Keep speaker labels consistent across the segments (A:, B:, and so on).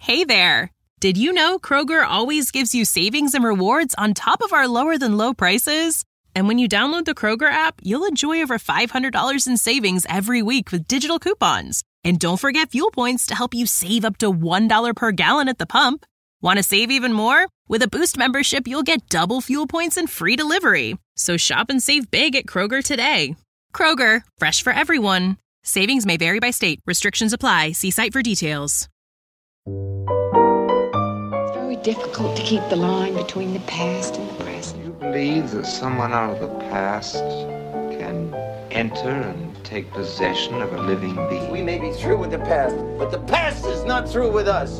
A: Hey there! Did you know Kroger always gives you savings and rewards on top of our lower-than-low prices? And when you download the Kroger app, you'll enjoy over $500 in savings every week with digital coupons. And don't forget fuel points to help you save up to $1 per gallon at the pump. Want to save even more? With a Boost membership, you'll get double fuel points and free delivery. So shop and save big at Kroger today. Kroger, fresh for everyone. Savings may vary by state. Restrictions apply. See site for details.
B: It's very difficult to keep the line between the past and the present.
C: You believe that someone out of the past can enter and take possession of a living being?
D: We may be through with the past, but the past is not through with us.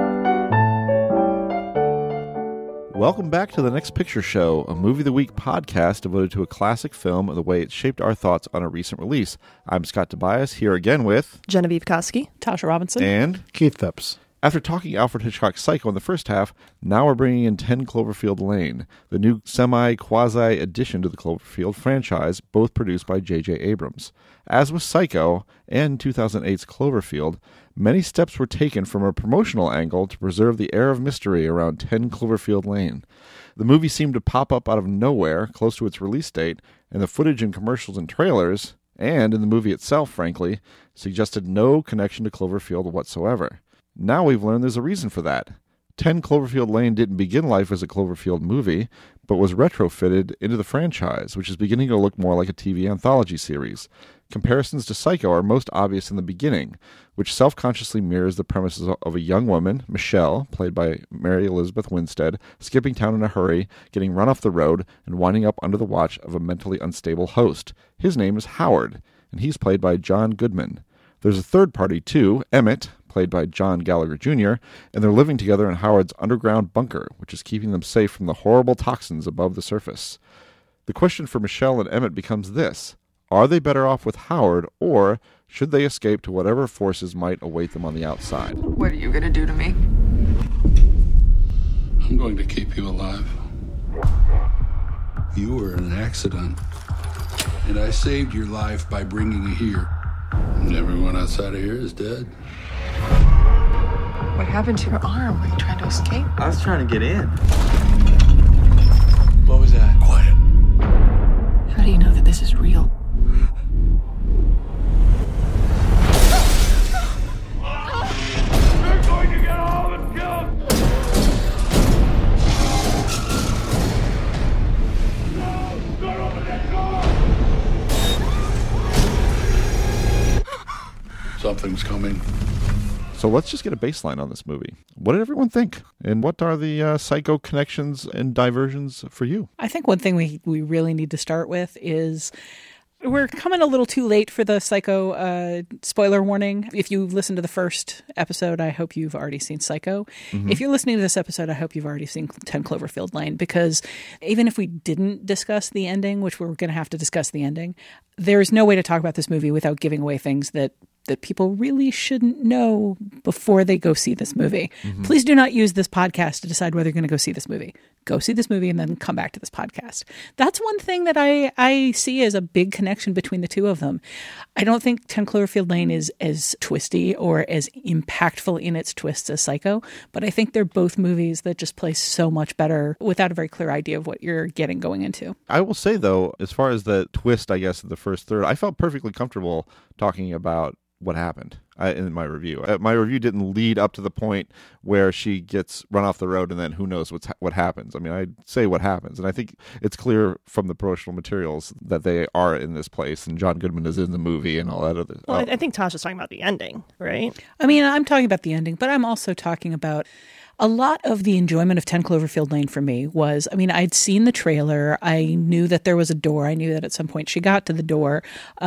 E: Welcome back to The Next Picture Show, a Movie of the Week podcast devoted to a classic film and the way it shaped our thoughts on a recent release. I'm Scott Tobias, here again with
F: Genevieve Koski, Tasha Robinson,
E: and
G: Keith Phipps.
E: After talking Alfred Hitchcock's Psycho in the first half, now we're bringing in 10 Cloverfield Lane, the new semi-quasi addition to the Cloverfield franchise, both produced by J.J. Abrams. As with Psycho and 2008's Cloverfield, many steps were taken from a promotional angle to preserve the air of mystery around 10 Cloverfield Lane. The movie seemed to pop up out of nowhere, close to its release date, and the footage in commercials and trailers, and in the movie itself, frankly, suggested no connection to Cloverfield whatsoever. Now we've learned there's a reason for that. 10 Cloverfield Lane didn't begin life as a Cloverfield movie, but was retrofitted into the franchise, which is beginning to look more like a TV anthology series. Comparisons to Psycho are most obvious in the beginning, which self-consciously mirrors the premises of a young woman, Michelle, played by Mary Elizabeth Winstead, skipping town in a hurry, getting run off the road, and winding up under the watch of a mentally unstable host. His name is Howard, and he's played by John Goodman. There's a third party, too, Emmett, played by John Gallagher Jr., and they're living together in Howard's underground bunker, which is keeping them safe from the horrible toxins above the surface. The question for Michelle and Emmett becomes this: are they better off with Howard, or should they escape to whatever forces might await them on the outside?
H: What are you going to do to me?
I: I'm going to keep you alive. You were in an accident, and I saved your life by bringing you here. And everyone outside of here is dead.
H: What happened to your arm? Were you trying to escape?
D: I was trying to get in.
I: What was that? Quiet.
H: How do you know that this is real?
I: They're going to get all of us killed! No! Don't open that door! Something's coming.
E: So let's just get a baseline on this movie. What did everyone think? And what are the Psycho connections and diversions for you?
F: I think one thing we really need to start with is we're coming a little too late for the Psycho spoiler warning. If you listen to the first episode, I hope you've already seen Psycho. Mm-hmm. If you're listening to this episode, I hope you've already seen 10 Cloverfield Lane, because even if we didn't discuss the ending, which we're going to have to discuss the ending, there's no way to talk about this movie without giving away things that people really shouldn't know before they go see this movie. Mm-hmm. Please do not use this podcast to decide whether you're going to go see this movie. Go see this movie and then come back to this podcast. That's one thing that I see as a big connection between the two of them. I don't think 10 Cloverfield Lane is as twisty or as impactful in its twists as Psycho, but I think they're both movies that just play so much better without a very clear idea of what you're getting going into.
E: I will say, though, as far as the twist, I guess, of the first third, I felt perfectly comfortable talking about what happened in my review. My review didn't lead up to the point where she gets run off the road and then who knows what happens. I mean, I say what happens, and I think it's clear from the promotional materials that they are in this place, and John Goodman is in the movie and all that other.
J: Well, I think Tasha's talking about the ending, right?
F: I mean, I'm talking about the ending, but I'm also talking about a lot of the enjoyment of 10 Cloverfield Lane for me was, I mean, I'd seen the trailer. I knew that there was a door. I knew that at some point she got to the door.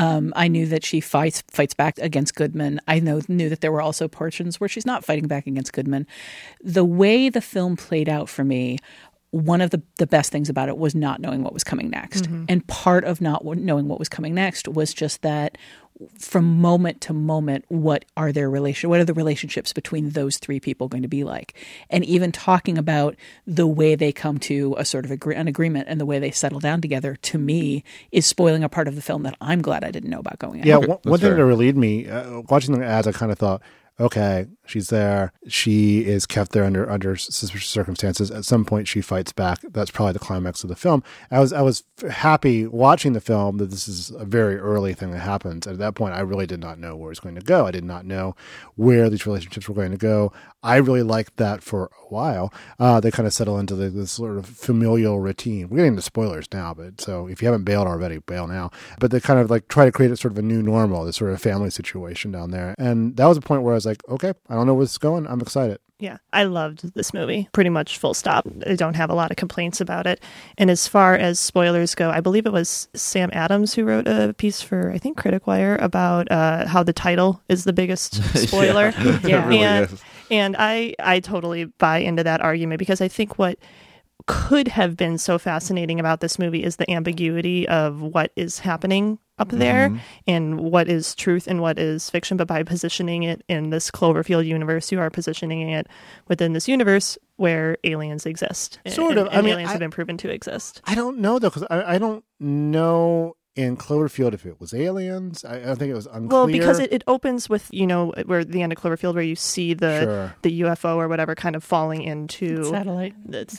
F: I knew that she fights back against Goodman. I knew that there were also portions where she's not fighting back against Goodman. The way the film played out for me, one of the best things about it was not knowing what was coming next. Mm-hmm. And part of not knowing what was coming next was just that from moment to moment, what are the relationships between those three people going to be like? And even talking about the way they come to a sort of an agreement and the way they settle down together, to me, is spoiling a part of the film that I'm glad I didn't know about going in.
G: Yeah, okay, one thing that relieved me, watching the ads, I kind of thought, okay, she's there. She is kept there under suspicious circumstances. At some point, she fights back. That's probably the climax of the film. I was happy watching the film that this is a very early thing that happens. At that point, I really did not know where it was going to go. I did not know where these relationships were going to go. I really liked that for a while. They kind of settle into this sort of familial routine. We're getting into spoilers now, but so if you haven't bailed already, bail now. But they kind of like try to create a sort of a new normal, this sort of family situation down there. And that was a point where I was like, okay, I don't know where this is going. I'm excited.
J: Yeah, I loved this movie, pretty much full stop. I don't have a lot of complaints about it. And as far as spoilers go, I believe it was Sam Adams who wrote a piece for, I think, Critic Wire about how the title is the biggest spoiler.
E: Yeah. Really
J: and I totally buy into that argument, because I think what could have been so fascinating about this movie is the ambiguity of what is happening up there and what is truth and what is fiction. But by positioning it in this Cloverfield universe, you are positioning it within this universe where aliens exist.
G: Sort of.
J: And aliens have been proven to exist.
G: I don't know, though, because I don't know in Cloverfield if it was aliens. I think it was unclear.
J: Well, because it opens with, where the end of Cloverfield, where you see the UFO or whatever kind of falling into
F: satellite.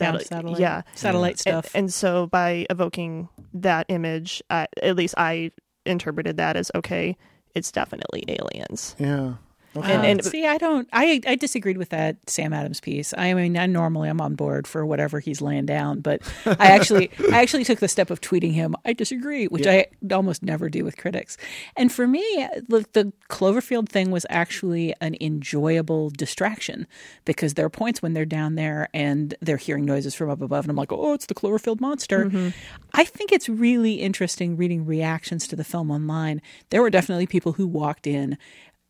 J: Yeah.
F: Satellite stuff.
J: And so by evoking that image, at least I interpreted that as, okay, it's definitely aliens.
G: Yeah.
J: Okay.
F: See, I disagreed with that Sam Adams piece. I mean, normally I'm on board for whatever he's laying down, but I actually took the step of tweeting him, I disagree, which I almost never do with critics. And for me, the Cloverfield thing was actually an enjoyable distraction, because there are points when they're down there and they're hearing noises from up above, and I'm like, oh, it's the Cloverfield monster. Mm-hmm. I think it's really interesting reading reactions to the film online. There were definitely people who walked in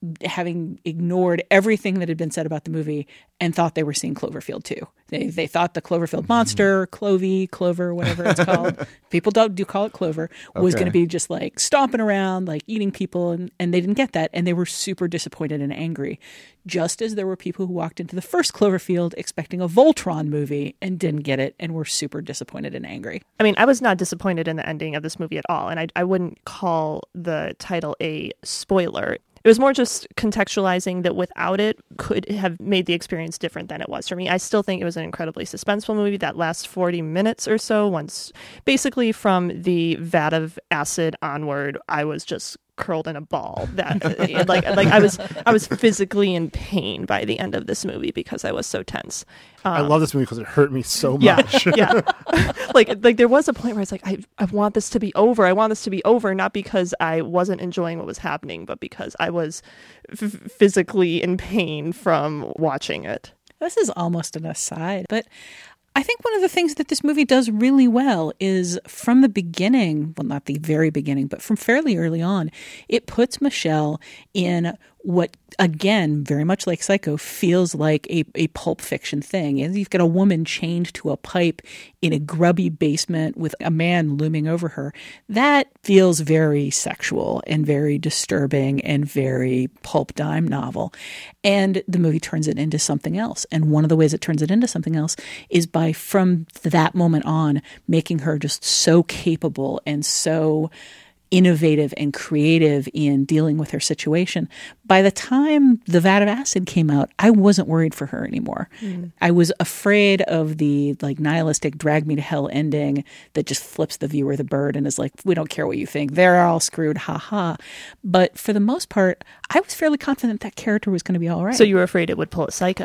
F: having ignored everything that had been said about the movie and thought they were seeing Cloverfield too. They thought the Cloverfield monster, Clover, whatever it's called, people do call it Clover, was going to be just like stomping around, like eating people, and they didn't get that, and they were super disappointed and angry. Just as there were people who walked into the first Cloverfield expecting a Voltron movie and didn't get it and were super disappointed and angry.
J: I mean, I was not disappointed in the ending of this movie at all, and I wouldn't call the title a spoiler. It was more just contextualizing that without it could have made the experience different than it was for me. I still think it was an incredibly suspenseful movie. That last 40 minutes or so, once basically from the vat of acid onward, I was just curled in a ball. That like I was physically in pain by the end of this movie because I was so tense.
G: I love this movie because it hurt me so much.
J: Yeah. like there was a point where it's like, I want this to be over. I want this to be over, not because I wasn't enjoying what was happening, but because I was physically in pain from watching it.
F: This is almost an aside, but I think one of the things that this movie does really well is from the beginning, well, not the very beginning, but from fairly early on, it puts Michelle in what, again, very much like Psycho, feels like a Pulp Fiction thing. And you've got a woman chained to a pipe in a grubby basement with a man looming over her. That feels very sexual and very disturbing and very pulp dime novel. And the movie turns it into something else. And one of the ways it turns it into something else is by, from that moment on, making her just so capable and so innovative and creative in dealing with her situation. By the time The Vat of Acid came out, I wasn't worried for her anymore. I was afraid of the like nihilistic drag me to hell ending that just flips the viewer the bird and is like, we don't care what you think. They're all screwed. Ha ha. But for the most part, I was fairly confident that character was going to be all right.
J: So you were afraid it would pull a Psycho.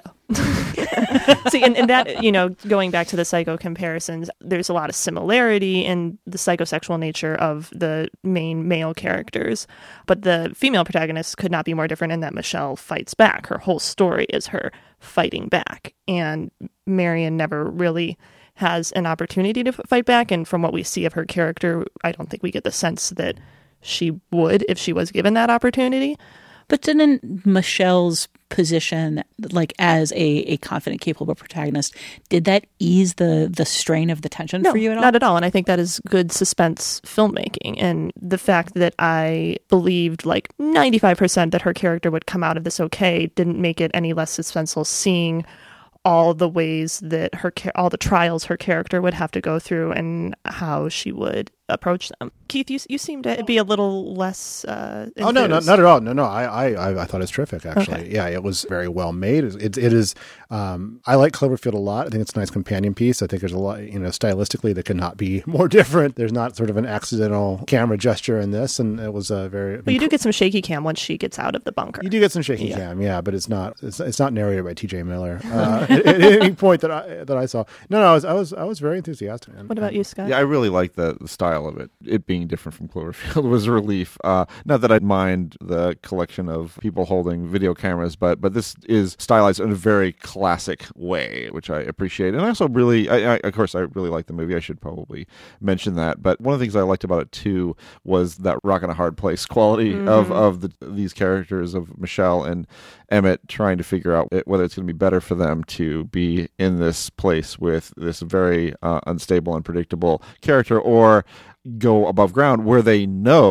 J: See, and that, going back to the Psycho comparisons, there's a lot of similarity in the psychosexual nature of the main male characters, but the female protagonist could not be more different in that Michelle fights back. Her whole story is her fighting back, and Marion never really has an opportunity to fight back, and from what we see of her character, I don't think we get the sense that she would if she was given that opportunity.
F: But didn't Michelle's position, like as a confident, capable protagonist, did that ease the strain of the tension for you at all?
J: Not at all. And I think that is good suspense filmmaking. And the fact that I believed like 95% that her character would come out of this okay didn't make it any less suspenseful seeing all the ways that all the trials her character would have to go through and how she would approach them. Keith, you seem to be a little less
G: Oh, no, not at all. No, I thought it's terrific, actually. Okay. Yeah, it was very well made. It is, I like Cloverfield a lot. I think it's a nice companion piece. I think there's a lot, stylistically that could not be more different. There's not sort of an accidental camera gesture in this, and it was a very...
J: But you do get some shaky cam once she gets out of the bunker.
G: You do get some shaky cam, yeah, but it's not narrated by T.J. Miller at any point that I saw. No, I was very enthusiastic.
J: What about you, Scott?
E: Yeah, I really like the style of it. It being different from Cloverfield was a relief. Not that I'd mind the collection of people holding video cameras, but this is stylized in a very classic way, which I appreciate. And I also really, of course, I really like the movie. I should probably mention that. But one of the things I liked about it too was that rock in a hard place quality of these characters of Michelle and Emmett trying to figure out whether it's going to be better for them to be in this place with this very unstable, unpredictable character, or go above ground where they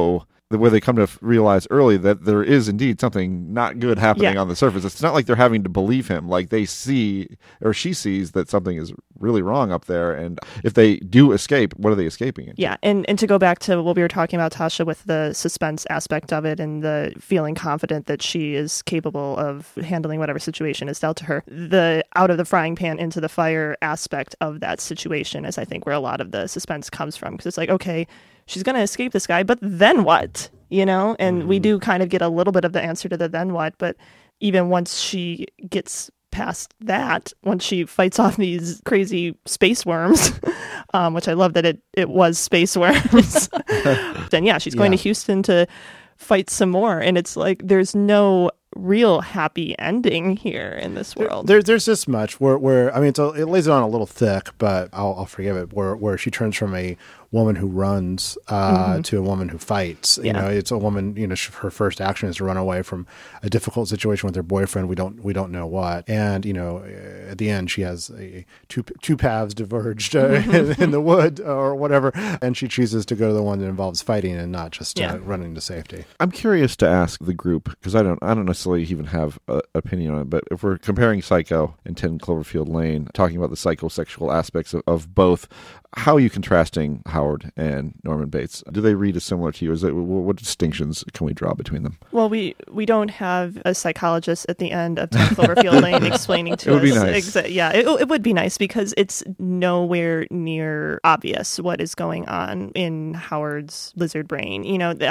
E: come to realize early that there is indeed something not good happening on the surface. It's not like they're having to believe him. Like they see, or she sees, that something is really wrong up there. And if they do escape, what are they escaping into?
J: Yeah, and to go back to what we were talking about, Tasha, with the suspense aspect of it and the feeling confident that she is capable of handling whatever situation is dealt to her, the out of the frying pan into the fire aspect of that situation is, I think, where a lot of the suspense comes from. Because it's like, okay, she's going to escape this guy, but then what? And we do kind of get a little bit of the answer to the then what, but even once she gets past that, once she fights off these crazy space worms, which I love that it was space worms, then she's going to Houston to fight some more. And it's like, there's no real happy ending here in this world.
G: There's this much where I mean, it lays it on a little thick, but I'll forgive it, where she turns from a woman who runs to a woman who fights. It's a woman, her first action is to run away from a difficult situation with her boyfriend. We don't know what. And, at the end, she has two paths diverged in the wood or whatever. And she chooses to go to the one that involves fighting and not just running to safety.
E: I'm curious to ask the group, because I don't necessarily even have an opinion on it, but if we're comparing Psycho and 10 Cloverfield Lane, talking about the psychosexual aspects of both, how are you contrasting Howard and Norman Bates? Do they read as similar to you? What distinctions can we draw between them?
J: Well, we don't have a psychologist at the end of 10 Cloverfield Lane explaining to us.
E: It would be nice.
J: It would be nice, because it's nowhere near obvious what is going on in Howard's lizard brain.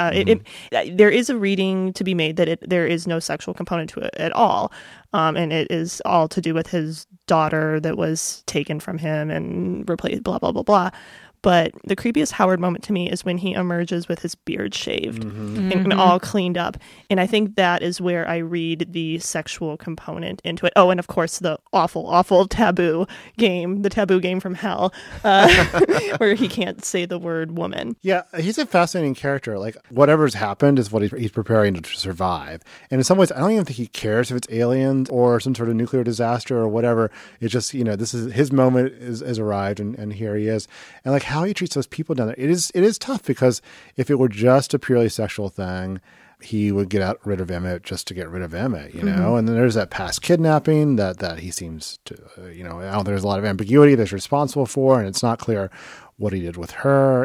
J: There is a reading to be made that there is no sexual component to it at all. And it is all to do with his daughter that was taken from him and replaced, blah, blah, blah, blah. But the creepiest Howard moment to me is when he emerges with his beard shaved and all cleaned up. And I think that is where I read the sexual component into it. Oh, and of course, the awful, awful taboo game from hell, where he can't say the word woman.
G: Yeah, he's a fascinating character. Like, whatever's happened is what he's preparing to survive. And in some ways, I don't even think he cares if it's aliens or some sort of nuclear disaster or whatever. It's just, this is his moment has arrived, and here he is. And like, how he treats those people down there, it is tough, because if it were just a purely sexual thing, he would get rid of Emmett just to get rid of Emmett, and then there's that past kidnapping that he seems to, I don't think there's a lot of ambiguity that's responsible for, and it's not clear what he did with her.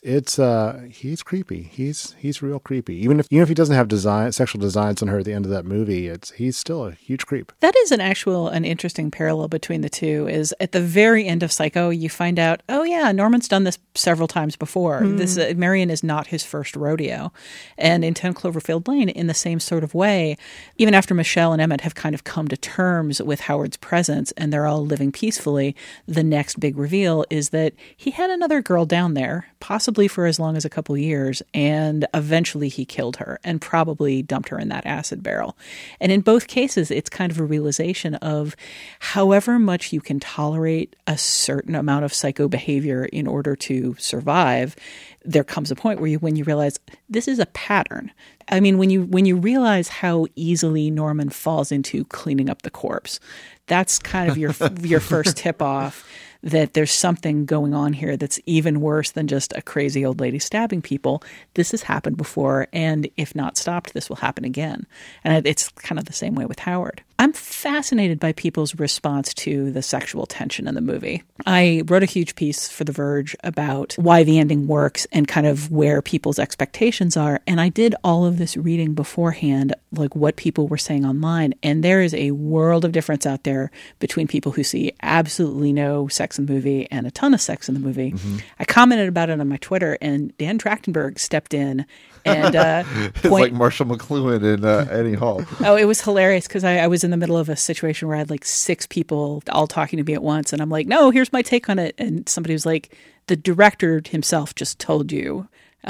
G: He's creepy. He's real creepy. Even if he doesn't have sexual designs on her at the end of that movie, he's still a huge creep.
F: That is an interesting parallel between the two. Is at the very end of Psycho, you find out, oh yeah, Norman's done this several times before. This Marion is not his first rodeo, and in 10 Cloverfield Lane, in the same sort of way, even after Michelle and Emmett have kind of come to terms with Howard's presence and they're all living peacefully, the next big reveal is that he had another girl down there, possibly for as long as a couple years, and eventually he killed her and probably dumped her in that acid barrel. And in both cases, it's kind of a realization of however much you can tolerate a certain amount of psycho behavior in order to survive, there comes a point where when you realize this is a pattern. I mean, when you realize how easily Norman falls into cleaning up the corpse, that's kind of your first tip off that there's something going on here that's even worse than just a crazy old lady stabbing people. This has happened before, and if not stopped, this will happen again. And it's kind of the same way with Howard. I'm fascinated by people's response to the sexual tension in the movie. I wrote a huge piece for The Verge about why the ending works and kind of where people's expectations are. And I did all of this reading beforehand, like what people were saying online. And there is a world of difference out there between people who see absolutely no sex in the movie and a ton of sex in the movie. Mm-hmm. I commented about it on my Twitter, and Dan Trachtenberg stepped in and
E: it's like Marshall McLuhan in Annie Hall.
F: Oh, it was hilarious because I was in the middle of a situation where I had like 6 people all talking to me at once, and I'm like, no, here's my take on it. And somebody was like, the director himself just told you.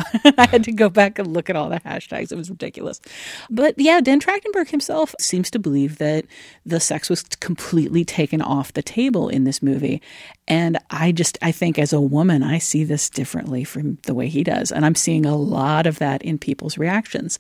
F: I had to go back and look at all the hashtags. It was ridiculous. But yeah, Dan Trachtenberg himself seems to believe that the sex was completely taken off the table in this movie. And I think as a woman, I see this differently from the way he does. And I'm seeing a lot of that in people's reactions.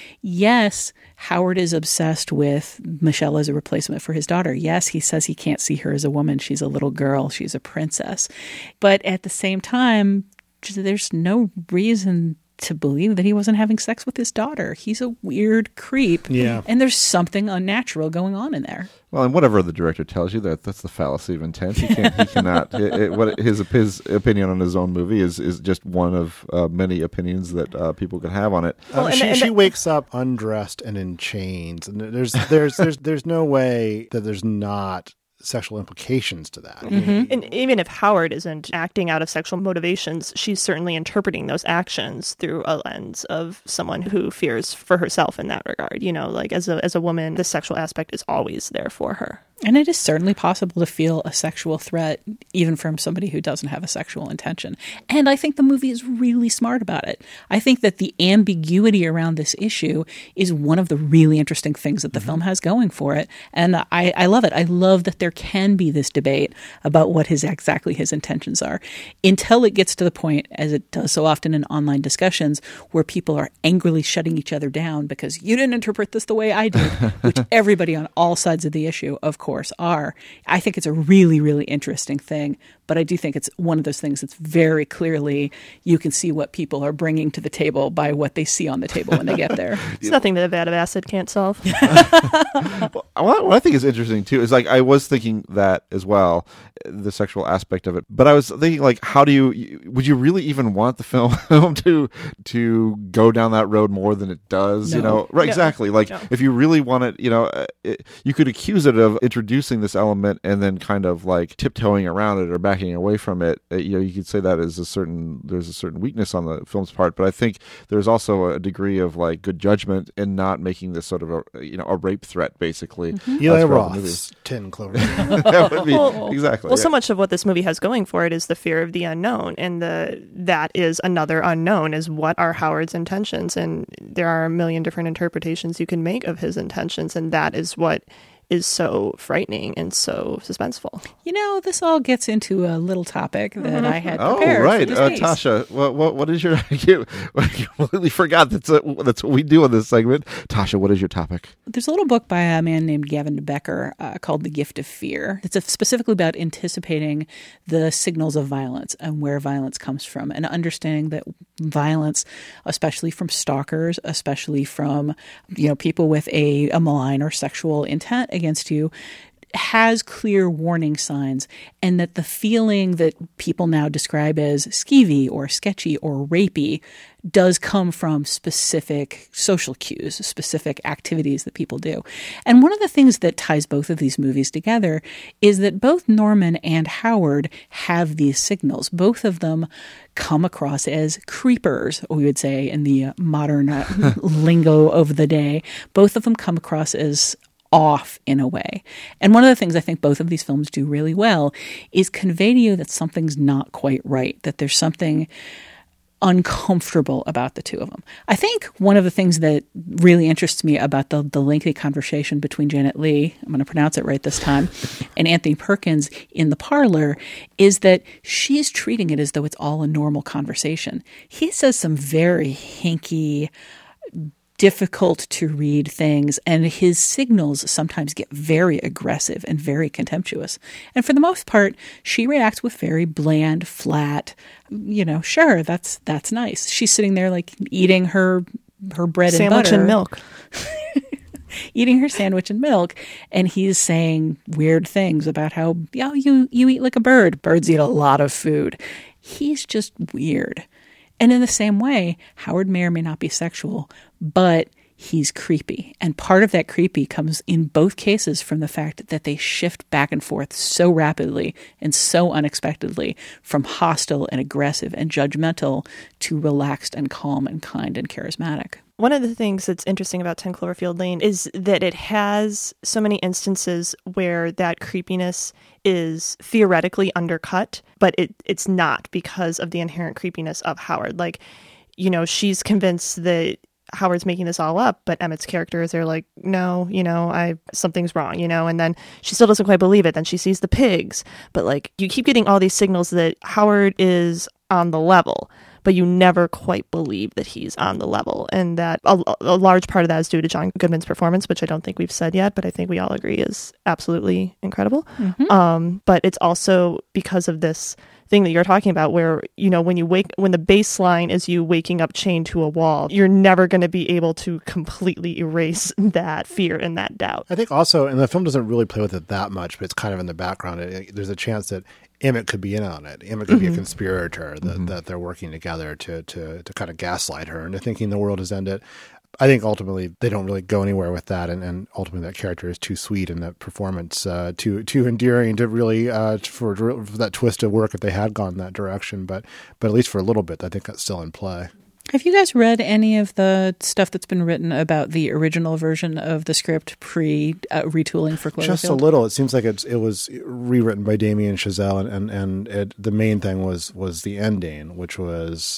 F: Yes, Howard is obsessed with Michelle as a replacement for his daughter. Yes, he says he can't see her as a woman. She's a little girl. She's a princess. But at the same time, there's no reason to believe that he wasn't having sex with his daughter. He's a weird creep.
G: Yeah.
F: And there's something unnatural going on in there.
E: Well, and whatever the director tells you, that's the fallacy of intent. He cannot. What his opinion on his own movie is just one of many opinions that people can have on it.
G: She wakes up undressed and in chains, and there's no way that there's not sexual implications to that.
J: Mm-hmm. And even if Howard isn't acting out of sexual motivations, she's certainly interpreting those actions through a lens of someone who fears for herself in that regard. You know, like as a woman, the sexual aspect is always there for her.
F: And it is certainly possible to feel a sexual threat even from somebody who doesn't have a sexual intention. And I think the movie is really smart about it. I think that the ambiguity around this issue is one of the really interesting things that the film has going for it. And I love it. I love that there can be this debate about what exactly his intentions are, until it gets to the point, as it does so often in online discussions, where people are angrily shutting each other down because you didn't interpret this the way I did, which everybody on all sides of the issue, of course, are. I think it's a really, really interesting thing, but I do think it's one of those things that's very clearly, you can see what people are bringing to the table by what they see on the table when they get there.
J: It's nothing that a vat of acid can't solve.
E: What I think is interesting too is, like, I was thinking that as well, the sexual aspect of it, but I was thinking, like, would you really even want the film to go down that road more than it does?
F: No.
E: You know, right?
J: No.
E: Exactly. Like,
J: No.
E: if you really want it, you know, you could accuse it of introducing this element and then kind of like tiptoeing around it or backing away from it. You know, you could say that there's a certain weakness on the film's part, but I think there's also a degree of like good judgment in not making this sort of a rape threat, basically.
F: Mm-hmm.
G: Eli Roth's 10 Cloverfield.
E: That would be exactly.
J: Well, so much of what this movie has going for it is the fear of the unknown, and that is another unknown, is what are Howard's intentions, and there are a million different interpretations you can make of his intentions, and that is what is so frightening and so suspenseful.
F: You know, this all gets into a little topic that I had prepared.
E: Oh, right.
F: For this piece.
E: Tasha, what is your... You completely forgot that's what we do on this segment. Tasha, what is your topic?
F: There's a little book by a man named Gavin Becker called The Gift of Fear. It's specifically about anticipating the signals of violence and where violence comes from, and understanding that violence, especially from stalkers, especially from people with a malign or sexual intent against you, has clear warning signs, and that the feeling that people now describe as skeevy or sketchy or rapey does come from specific social cues, specific activities that people do. And one of the things that ties both of these movies together is that both Norman and Howard have these signals. Both of them come across as creepers, we would say in the modern lingo of the day. Both of them come across as off in a way. And one of the things I think both of these films do really well is convey to you that something's not quite right, that there's something uncomfortable about the two of them. I think one of the things that really interests me about the lengthy conversation between Janet Leigh, I'm going to pronounce it right this time, and Anthony Perkins in the parlor is that she's treating it as though it's all a normal conversation. He says some very hinky, difficult to read things, and his signals sometimes get very aggressive and very contemptuous. And for the most part, she reacts with very bland, flat, sure, that's nice. She's sitting there like eating her bread
J: sandwich
F: and butter.
J: and milk.
F: eating her sandwich and milk, and he's saying weird things about how, you eat like a bird. Birds eat a lot of food. He's just weird. And in the same way, Howard may or may not be sexual, but he's creepy. And part of that creepy comes in both cases from the fact that they shift back and forth so rapidly and so unexpectedly from hostile and aggressive and judgmental to relaxed and calm and kind and charismatic.
J: One of the things that's interesting about 10 Cloverfield Lane is that it has so many instances where that creepiness is theoretically undercut, but it's not because of the inherent creepiness of Howard. Like, she's convinced that Howard's making this all up, but Emmett's characters are like, no, something's wrong, and then she still doesn't quite believe it. Then she sees the pigs, but like, you keep getting all these signals that Howard is on the level, but you never quite believe that he's on the level. And that a large part of that is due to John Goodman's performance, which I don't think we've said yet, but I think we all agree is absolutely incredible. Mm-hmm. But it's also because of this thing that you're talking about where, when the baseline is you waking up chained to a wall, you're never going to be able to completely erase that fear and that doubt.
G: I think also, and the film doesn't really play with it that much, but it's kind of in the background. There's a chance that Emmett could be in on it. Emmett could be a conspirator, that they're working together to kind of gaslight her into thinking the world has ended. I think ultimately they don't really go anywhere with that, and ultimately that character is too sweet and that performance too endearing to really for that twist to work if they had gone that direction. But at least for a little bit, I think that's still in play.
F: Have you guys read any of the stuff that's been written about the original version of the script retooling for Cloverfield?
G: Just a little. It seems like it was rewritten by Damien Chazelle, and the main thing was the ending, which was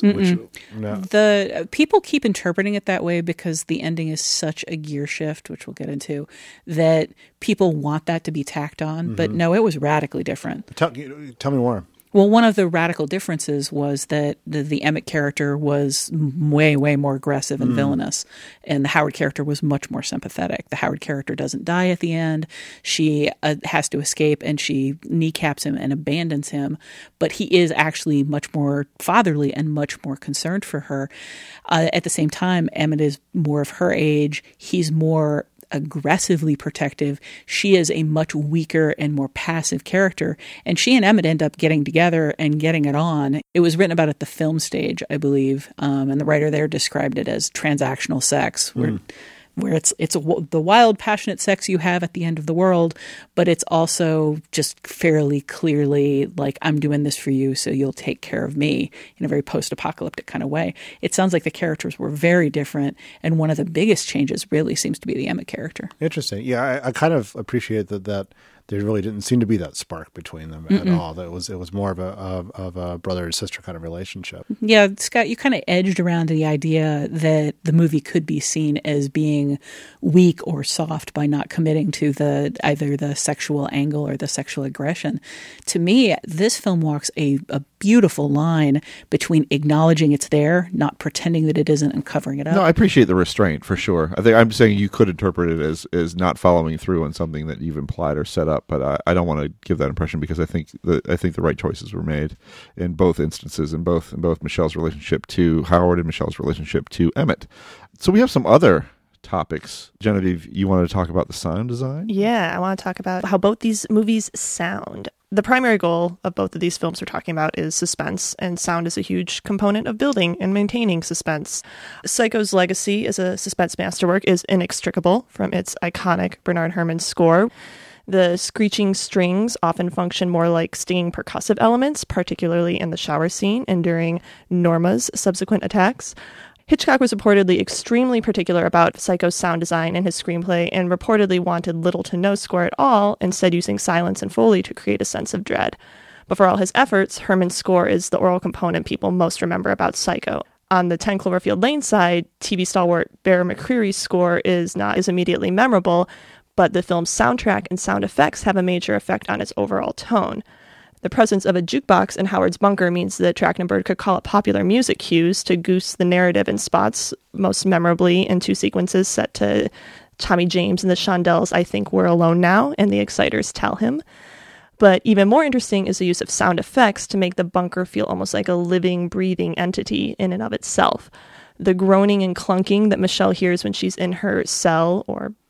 F: the people keep interpreting it that way because the ending is such a gear shift, which we'll get into, that people want that to be tacked on. But no, it was radically different.
G: Tell me more.
F: Well, one of the radical differences was that the Emmett character was way, way more aggressive and villainous, and the Howard character was much more sympathetic. The Howard character doesn't die at the end. She has to escape, and she kneecaps him and abandons him, but he is actually much more fatherly and much more concerned for her. At the same time, Emmett is more of her age. He's more aggressively protective. She is a much weaker and more passive character, and she and Emmett end up getting together and getting it on. It was written about at the film stage, I believe, and the writer there described it as transactional sex, where it's the wild, passionate sex you have at the end of the world, but it's also just fairly clearly like, I'm doing this for you, so you'll take care of me, in a very post-apocalyptic kind of way. It sounds like the characters were very different, and one of the biggest changes really seems to be the Emmett character.
G: Interesting. Yeah, I kind of appreciate that there really didn't seem to be that spark between them at all. That it was more of a brother and sister kind of relationship.
F: Yeah, Scott, you kind of edged around the idea that the movie could be seen as being weak or soft by not committing to either the sexual angle or the sexual aggression. To me, this film walks a beautiful line between acknowledging it's there, not pretending that it isn't, and covering it up.
E: No, I appreciate the restraint for sure. I think I'm saying you could interpret it as not following through on something that you've implied or set up, but I don't want to give that impression because I think the right choices were made in both instances, in both Michelle's relationship to Howard and Michelle's relationship to Emmett. So we have some other topics. Genevieve, you wanted to talk about the sound design?
J: Yeah, I want to talk about how both these movies sound. The primary goal of both of these films we're talking about is suspense, and sound is a huge component of building and maintaining suspense. Psycho's legacy as a suspense masterwork is inextricable from its iconic Bernard Herrmann score. The screeching strings often function more like stinging percussive elements, particularly in the shower scene and during Norma's subsequent attacks. Hitchcock was reportedly extremely particular about Psycho's sound design in his screenplay and reportedly wanted little to no score at all, instead using silence and Foley to create a sense of dread. But for all his efforts, Herrmann's score is the oral component people most remember about Psycho. On the 10 Cloverfield Lane side, TV stalwart Bear McCreary's score is not as immediately memorable, but the film's soundtrack and sound effects have a major effect on its overall tone. The presence of a jukebox in Howard's bunker means that Trachtenberg could call up popular music cues to goose the narrative in spots, most memorably in two sequences set to Tommy James and the Shondells' I Think We're Alone Now and The Exciters' Tell Him. But even more interesting is the use of sound effects to make the bunker feel almost like a living, breathing entity in and of itself. The groaning and clunking that Michelle hears when she's in her cell or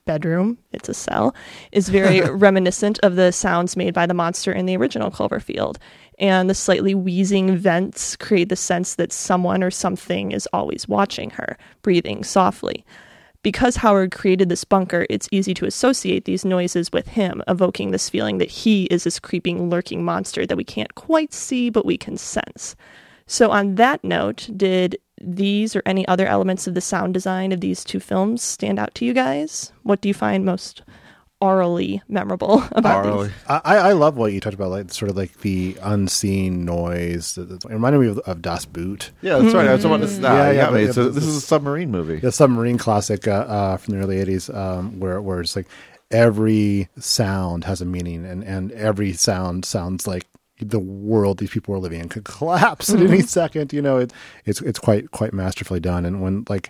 J: bedroom, it's a cell, is very reminiscent of the sounds made by the monster in the original Cloverfield. And the slightly wheezing vents create the sense that someone or something is always watching her, breathing softly. Because Howard created this bunker, it's easy to associate these noises with him, evoking this feeling that he is this creeping, lurking monster that we can't quite see, but we can sense. So on that note, did these or any other elements of the sound design of these two films stand out to you guys? What do you find most aurally memorable about these?
G: I love what you talked about, like sort of like the unseen noise. It reminded me of Das Boot.
E: Yeah, that's right. I was wondering, this is a submarine movie.
G: A submarine classic from the early 80s where it's like every sound has a meaning and every sound sounds like the world these people are living in could collapse at any second. You know, it's quite masterfully done. And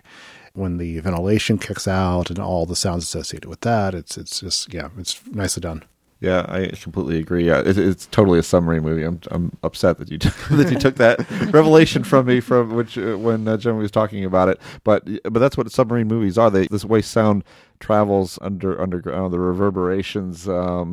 G: when the ventilation kicks out and all the sounds associated with that, it's just it's nicely done.
E: Yeah, I completely agree. Yeah, it's totally a submarine movie. I'm upset that you took that revelation from me when Jeremy was talking about it. But that's what submarine movies are. This way sound travels underground. The reverberations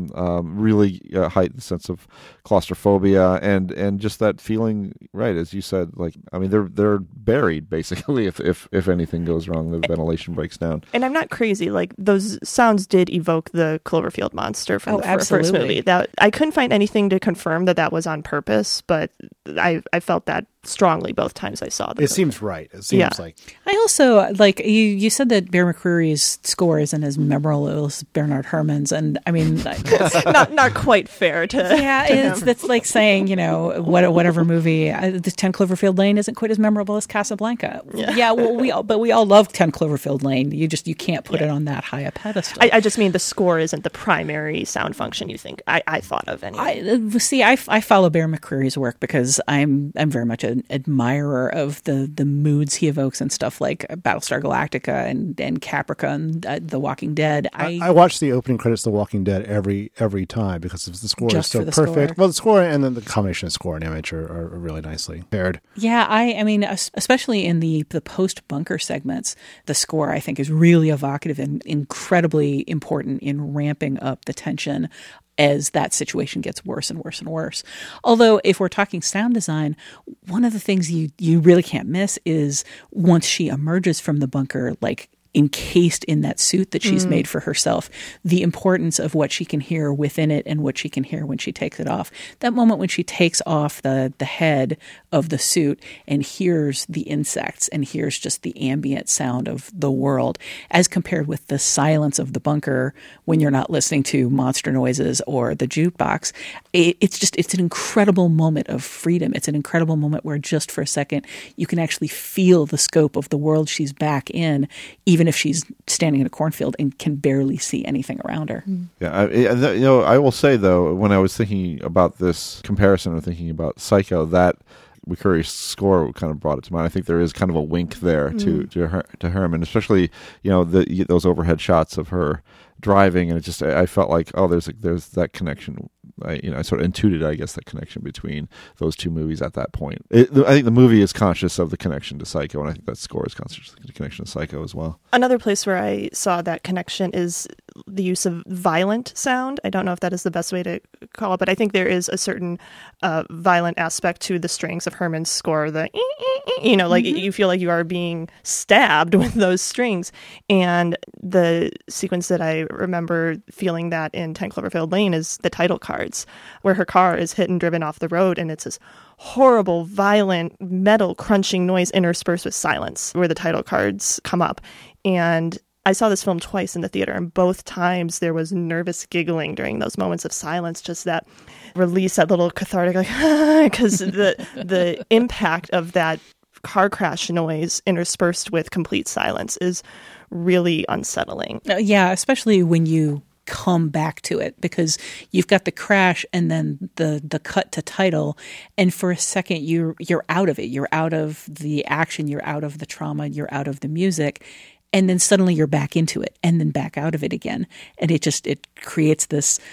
E: really heighten the sense of claustrophobia and just that feeling. Right, as you said, like I mean, they're buried basically. If anything goes wrong, the ventilation breaks down.
J: And I'm not crazy. Like those sounds did evoke the Cloverfield monster from the first movie. That I couldn't find anything to confirm that was on purpose, but I felt that strongly both times I saw them.
G: It seems right. It seems like.
F: I also like you said that Bear McCreary's score isn't as memorable as Bernard Herrmann's, and I mean,
J: not quite fair to.
F: Yeah, it's like saying whatever movie the 10 Cloverfield Lane isn't quite as memorable as Casablanca. Yeah, well, we all love 10 Cloverfield Lane. You can't put it on that high a pedestal.
J: I just mean the score isn't the primary sound function you think I thought of anyway.
F: I follow Bear McCreary's work because I'm very much an admirer of the moods he evokes and stuff like Battlestar Galactica and Caprica and The Walking Dead.
G: I watch the opening credits of The Walking Dead every time because the score is so perfect.
F: Score.
G: Well, the score and then the combination of score and image are really nicely paired.
F: Yeah, I mean, especially in the post-bunker segments, the score I think is really evocative and incredibly important in ramping up the tension as that situation gets worse and worse and worse. Although if we're talking sound design, one of the things you really can't miss is once she emerges from the bunker, like encased in that suit that she's made for herself, the importance of what she can hear within it and what she can hear when she takes it off. That moment when she takes off the head of the suit and hears the insects and hears just the ambient sound of the world as compared with the silence of the bunker when you're not listening to monster noises or the jukebox. It's an incredible moment of freedom. It's an incredible moment where just for a second you can actually feel the scope of the world she's back in, even if she's standing in a cornfield and can barely see anything around her.
E: Yeah, I will say though, when I was thinking about this comparison or thinking about Psycho, that McCreary's score kind of brought it to mind. I think there is kind of a wink there to Herrmann, especially those overhead shots of her driving, and I felt like there's that connection. I sort of intuited, I guess, that connection between those two movies at that point. I think the movie is conscious of the connection to Psycho, and I think that score is conscious of the connection to Psycho as well.
J: Another place where I saw that connection is the use of violent sound. I don't know if that is the best way to call it, but I think there is a certain violent aspect to the strings of Herrmann's score. The you feel like you are being stabbed with those strings. And the sequence that I remember feeling that in 10 Cloverfield Lane is the title cards, where her car is hit and driven off the road, and it's this horrible, violent, metal crunching noise interspersed with silence where the title cards come up. And I saw this film twice in the theater, and both times there was nervous giggling during those moments of silence, just that release, that little cathartic, like, because the impact of that car crash noise interspersed with complete silence is really unsettling.
F: Yeah, especially when you come back to it, because you've got the crash and then the cut to title, and for a second you're out of it. You're out of the action, you're out of the trauma, you're out of the music. And then suddenly you're back into it and then back out of it again. And it creates this,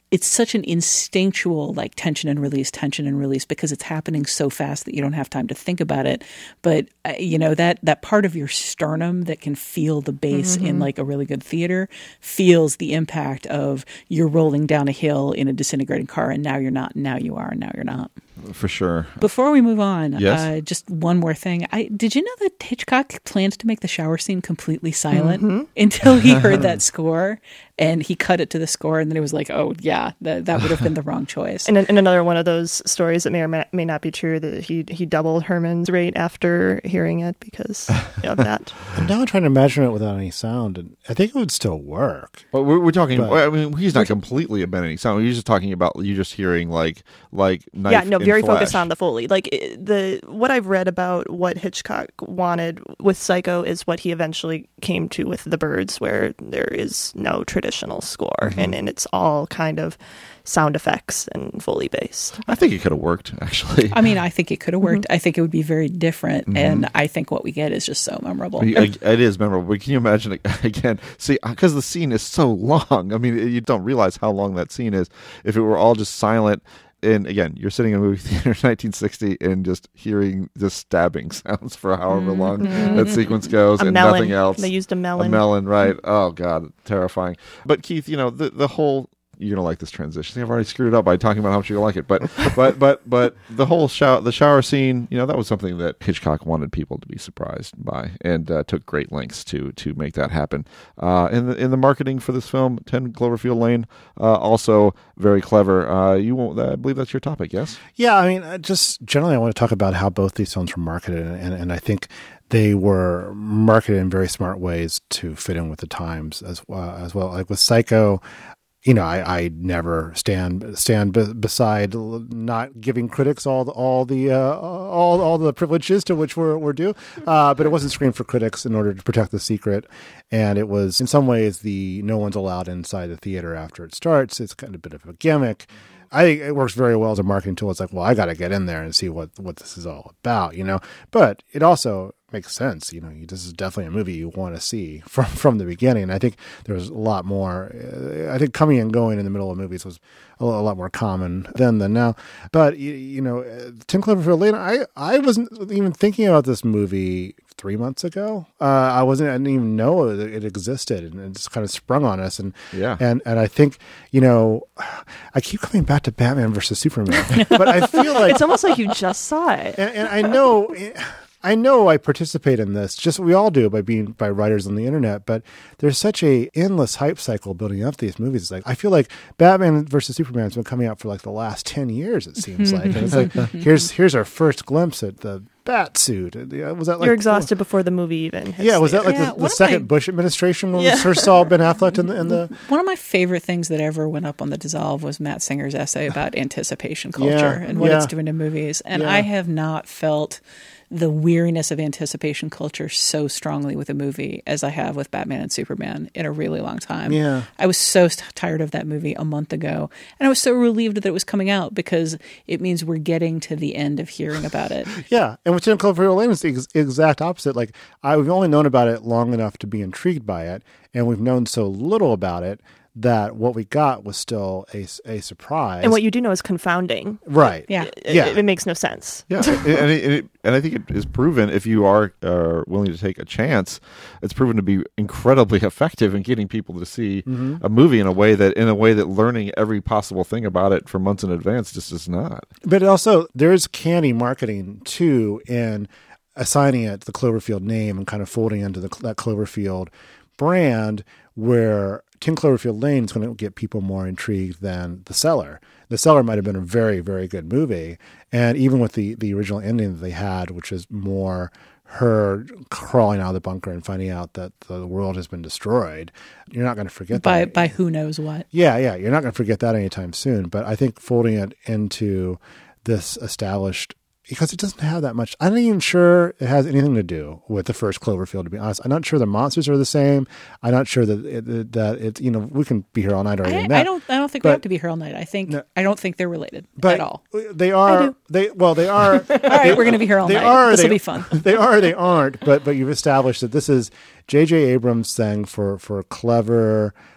F: it's such an instinctual like tension and release because it's happening so fast that you don't have time to think about it. But that part of your sternum that can feel the bass in like a really good theater feels the impact of you're rolling down a hill in a disintegrating car, and now you're not, and now you are, and now you're not.
E: For sure.
F: Before we move on,
E: yes?
F: Just one more thing. Did you know that Hitchcock planned to make the shower scene completely silent until he heard that score, and he cut it to the score, and then it was like, oh yeah, that would have been the wrong choice.
J: And another one of those stories that may or may not be true, that he doubled Herman's rate after hearing it because of that.
G: And now I'm trying to imagine it without any sound, and I think it would still work.
E: But we're talking. I mean, he's not completely abandoning sound. He's just talking about you just hearing like knife.
J: Very
E: flesh.
J: focused on the Foley. Like what I've read about what Hitchcock wanted with Psycho is what he eventually came to with The Birds, where there is no traditional score and it's all kind of sound effects and Foley based.
E: I think it could have worked, actually.
F: I mean, I think it could have worked. I think it would be very different, and I think what we get is just so memorable.
E: It is memorable. But can you imagine it again? See, because the scene is so long. I mean, you don't realize how long that scene is. If it were all just silent. And again, you're sitting in a movie theater in 1960 and just hearing just stabbing sounds for however long that sequence goes, and
J: melon.
E: Nothing else.
J: They used a melon.
E: A melon, right? Oh God, terrifying. But Keith, the whole. You're gonna like this transition. See, I've already screwed it up by talking about how much you're gonna like it. But the whole shower scene, that was something that Hitchcock wanted people to be surprised by, and took great lengths to make that happen. In the marketing for this film, 10 Cloverfield Lane, also very clever. I believe that's your topic, yes?
G: Yeah, I mean, just generally, I want to talk about how both these films were marketed, and I think they were marketed in very smart ways to fit in with the times as well. Like with Psycho. I never stand beside not giving critics all the privileges to which we're due. But it wasn't screened for critics in order to protect the secret, and it was in some ways no one's allowed inside the theater after it starts. It's kind of a bit of a gimmick. I think it works very well as a marketing tool. It's like, well, I got to get in there and see what this is all about, But it also makes sense, This is definitely a movie you want to see from the beginning. I think there's a lot more. I think coming and going in the middle of movies was a lot more common then than now. But 10 Cloverfield Lane, I wasn't even thinking about this movie 3 months ago. I didn't even know it existed, and it just kind of sprung on us. And I think I keep coming back to Batman versus Superman, but I feel like
J: it's almost like you just saw it.
G: And I know I participate in this, just we all do by writers on the internet, but there's such a endless hype cycle building up these movies. It's like, I feel like Batman versus Superman has been coming out for like the last 10 years, it seems like. And it's like, here's our first glimpse at the bat suit. Was that like
J: you're exhausted before the movie even hits
G: was that like the second Bush administration when we first saw Ben Affleck in the
F: One of my favorite things that ever went up on the Dissolve was Matt Singer's essay about anticipation culture and what it's doing to movies. And I have not felt the weariness of anticipation culture so strongly with a movie as I have with Batman and Superman in a really long time.
G: Yeah.
F: I was so tired of that movie a month ago, and I was so relieved that it was coming out because it means we're getting to the end of hearing about it.
G: Yeah, and with 10 Cloverfield Lane, it's the exact opposite. Like, we've only known about it long enough to be intrigued by it, and we've known so little about it that what we got was still a surprise.
J: And what you do know is confounding.
G: Right.
F: Yeah.
J: It makes no sense.
E: Yeah. and I think it is proven, if you are willing to take a chance, it's proven to be incredibly effective in getting people to see a movie in a way that learning every possible thing about it for months in advance just is not.
G: But also, there's canny marketing too in assigning it the Cloverfield name and kind of folding into that Cloverfield brand, where 10 Cloverfield Lane is going to get people more intrigued than The Cellar. The Cellar might have been a very, very good movie. And even with the original ending that they had, which is more her crawling out of the bunker and finding out that the world has been destroyed, you're not going to forget that.
F: By who knows what.
G: Yeah. You're not going to forget that anytime soon. But I think folding it into this established, because it doesn't have that much. I'm not even sure it has anything to do with the first Cloverfield, to be honest. I'm not sure the monsters are the same. I'm not sure that it's we can be here all night arguing that.
F: I don't think we have to be here all night. I don't think they're related at all.
G: They are.
F: I do.
G: They are.
F: All right, we're going to be here all night. This will be fun.
G: They are. They aren't. But you've established that this is J.J. Abrams' thing for clever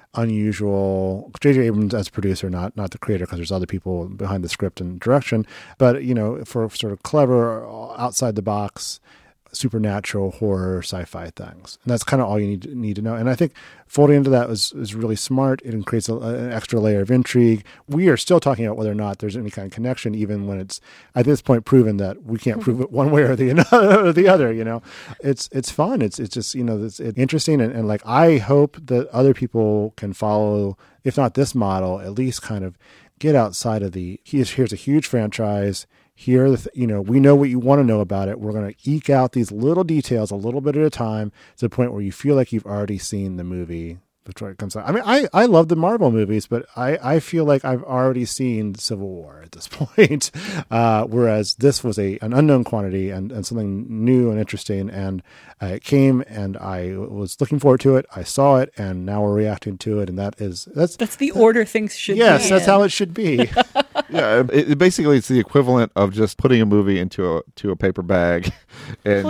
G: unusual. J.J. Abrams as producer, not the creator, because there's other people behind the script and direction. But, for sort of clever, outside the box, supernatural horror sci-fi things, and that's kind of all you need to know. And I think folding into that is really smart. It creates an extra layer of intrigue. We are still talking about whether or not there's any kind of connection, even when it's at this point proven that we can't prove it one way or the other. It's fun. It's just it's interesting, and like I hope that other people can follow, if not this model, at least kind of get outside of here's a huge franchise. Here, we know what you want to know about it. We're going to eke out these little details a little bit at a time to the point where you feel like you've already seen the movie before it comes out. I mean, I love the Marvel movies, but I feel like I've already seen Civil War at this point, whereas this was an unknown quantity and something new and interesting. And it came, and I was looking forward to it. I saw it, and now we're reacting to it, and that's
F: the order things should be.
G: Yes, that's how it should be.
E: Yeah, basically it's the equivalent of just putting a movie into a paper bag and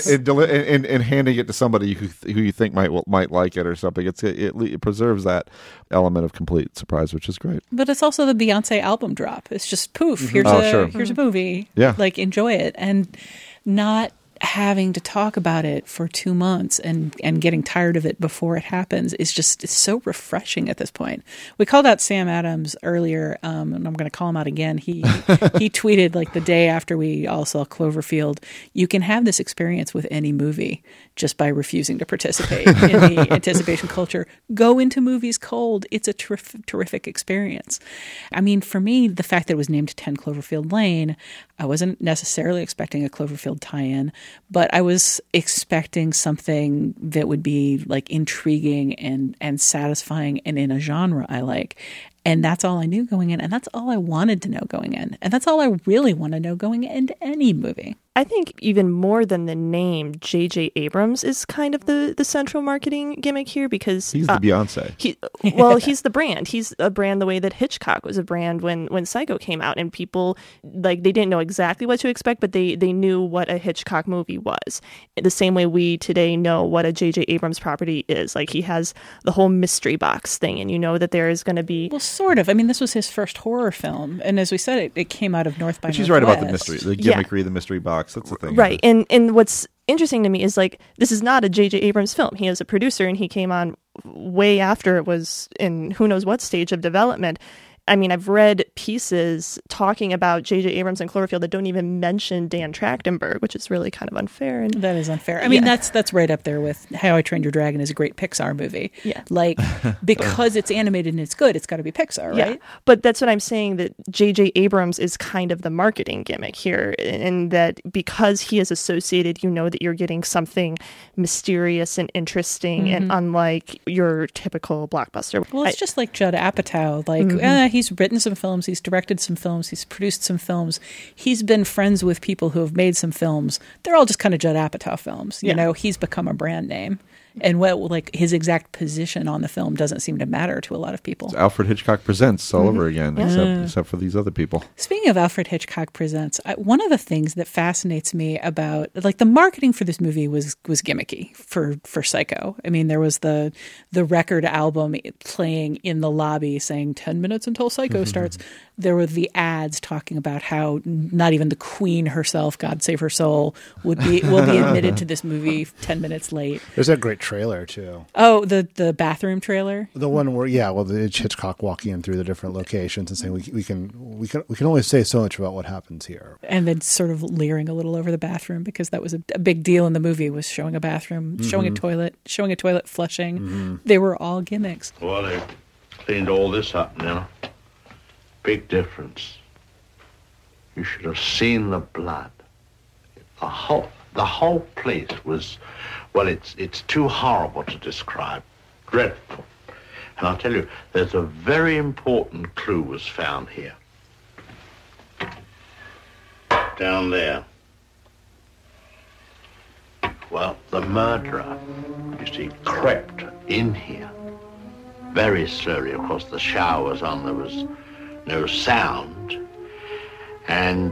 E: and handing it to somebody who you think might like it or something. It preserves that element of complete surprise, which is great.
F: But it's also the Beyonce album drop. It's just poof.
E: Mm-hmm.
F: Here's a movie.
E: Yeah,
F: like enjoy it, and not having to talk about it for 2 months and getting tired of it before it happens is just, it's so refreshing at this point. We called out Sam Adams earlier, and I'm going to call him out again. He tweeted like the day after we all saw Cloverfield, you can have this experience with any movie just by refusing to participate in the anticipation culture. Go into movies cold. It's a terrific experience. I mean, for me, the fact that it was named 10 Cloverfield Lane, I wasn't necessarily expecting a Cloverfield tie-in, but I was expecting something that would be like intriguing and satisfying and in a genre I like. And that's all I knew going in. And that's all I wanted to know going in. And that's all I really want to know going into any movie.
J: I think even more than the name, J.J. Abrams is kind of the central marketing gimmick here, because
E: he's the Beyonce.
J: He's the brand. He's a brand the way that Hitchcock was a brand when Psycho came out, and people they didn't know exactly what to expect, but they knew what a Hitchcock movie was. The same way we today know what a J.J. Abrams property is. Like, he has the whole mystery box thing, and you know that there is going to be...
F: Well, sort of. I mean, this was his first horror film, and as we said, it came out of North by Northwest.
E: She's right about the mystery, the gimmickry, the mystery box. That's the thing.
J: Right. And what's interesting to me is, like, this is not a J.J. Abrams film. He is a producer, and he came on way after it was in who knows what stage of development. I mean, I've read pieces talking about J.J. Abrams and Cloverfield that don't even mention Dan Trachtenberg, which is really kind of unfair. And
F: that is unfair. I mean, that's right up there with How I Trained Your Dragon is a great Pixar movie. Yeah. Like, because it's animated and it's good, it's got to be Pixar, right?
J: Yeah. But that's what I'm saying, that J.J. Abrams is kind of the marketing gimmick here, and that because he is associated, you know that you're getting something mysterious and interesting and unlike your typical blockbuster.
F: Well, it's just like Judd Apatow. Like, he's written some films, he's directed some films, he's produced some films. He's been friends with people who have made some films. They're all just kind of Judd Apatow films. You know, he's become a brand name. And his exact position on the film doesn't seem to matter to a lot of people.
E: It's Alfred Hitchcock Presents all over again, except for these other people.
F: Speaking of Alfred Hitchcock Presents, one of the things that fascinates me about, like, the marketing for this movie was gimmicky for Psycho. I mean, there was the record album playing in the lobby saying 10 minutes until Psycho starts. There were the ads talking about how not even the Queen herself, God save her soul, will be admitted to this movie 10 minutes late.
G: There's a great trailer too.
F: Oh, the bathroom trailer?
G: The one where it's Hitchcock walking in through the different locations and saying we can only say so much about what happens here.
F: And then sort of leering a little over the bathroom, because that was a big deal in the movie, was showing a bathroom, showing a toilet flushing. They were all gimmicks.
K: Well, they cleaned all this up now. Big difference. You should have seen the blood. The whole place was, well, it's too horrible to describe. Dreadful. And I'll tell you, there's a very important clue was found here. Down there. Well, the murderer, you see, crept in here. Very slowly. Of course, the shower was on. There was no sound. And,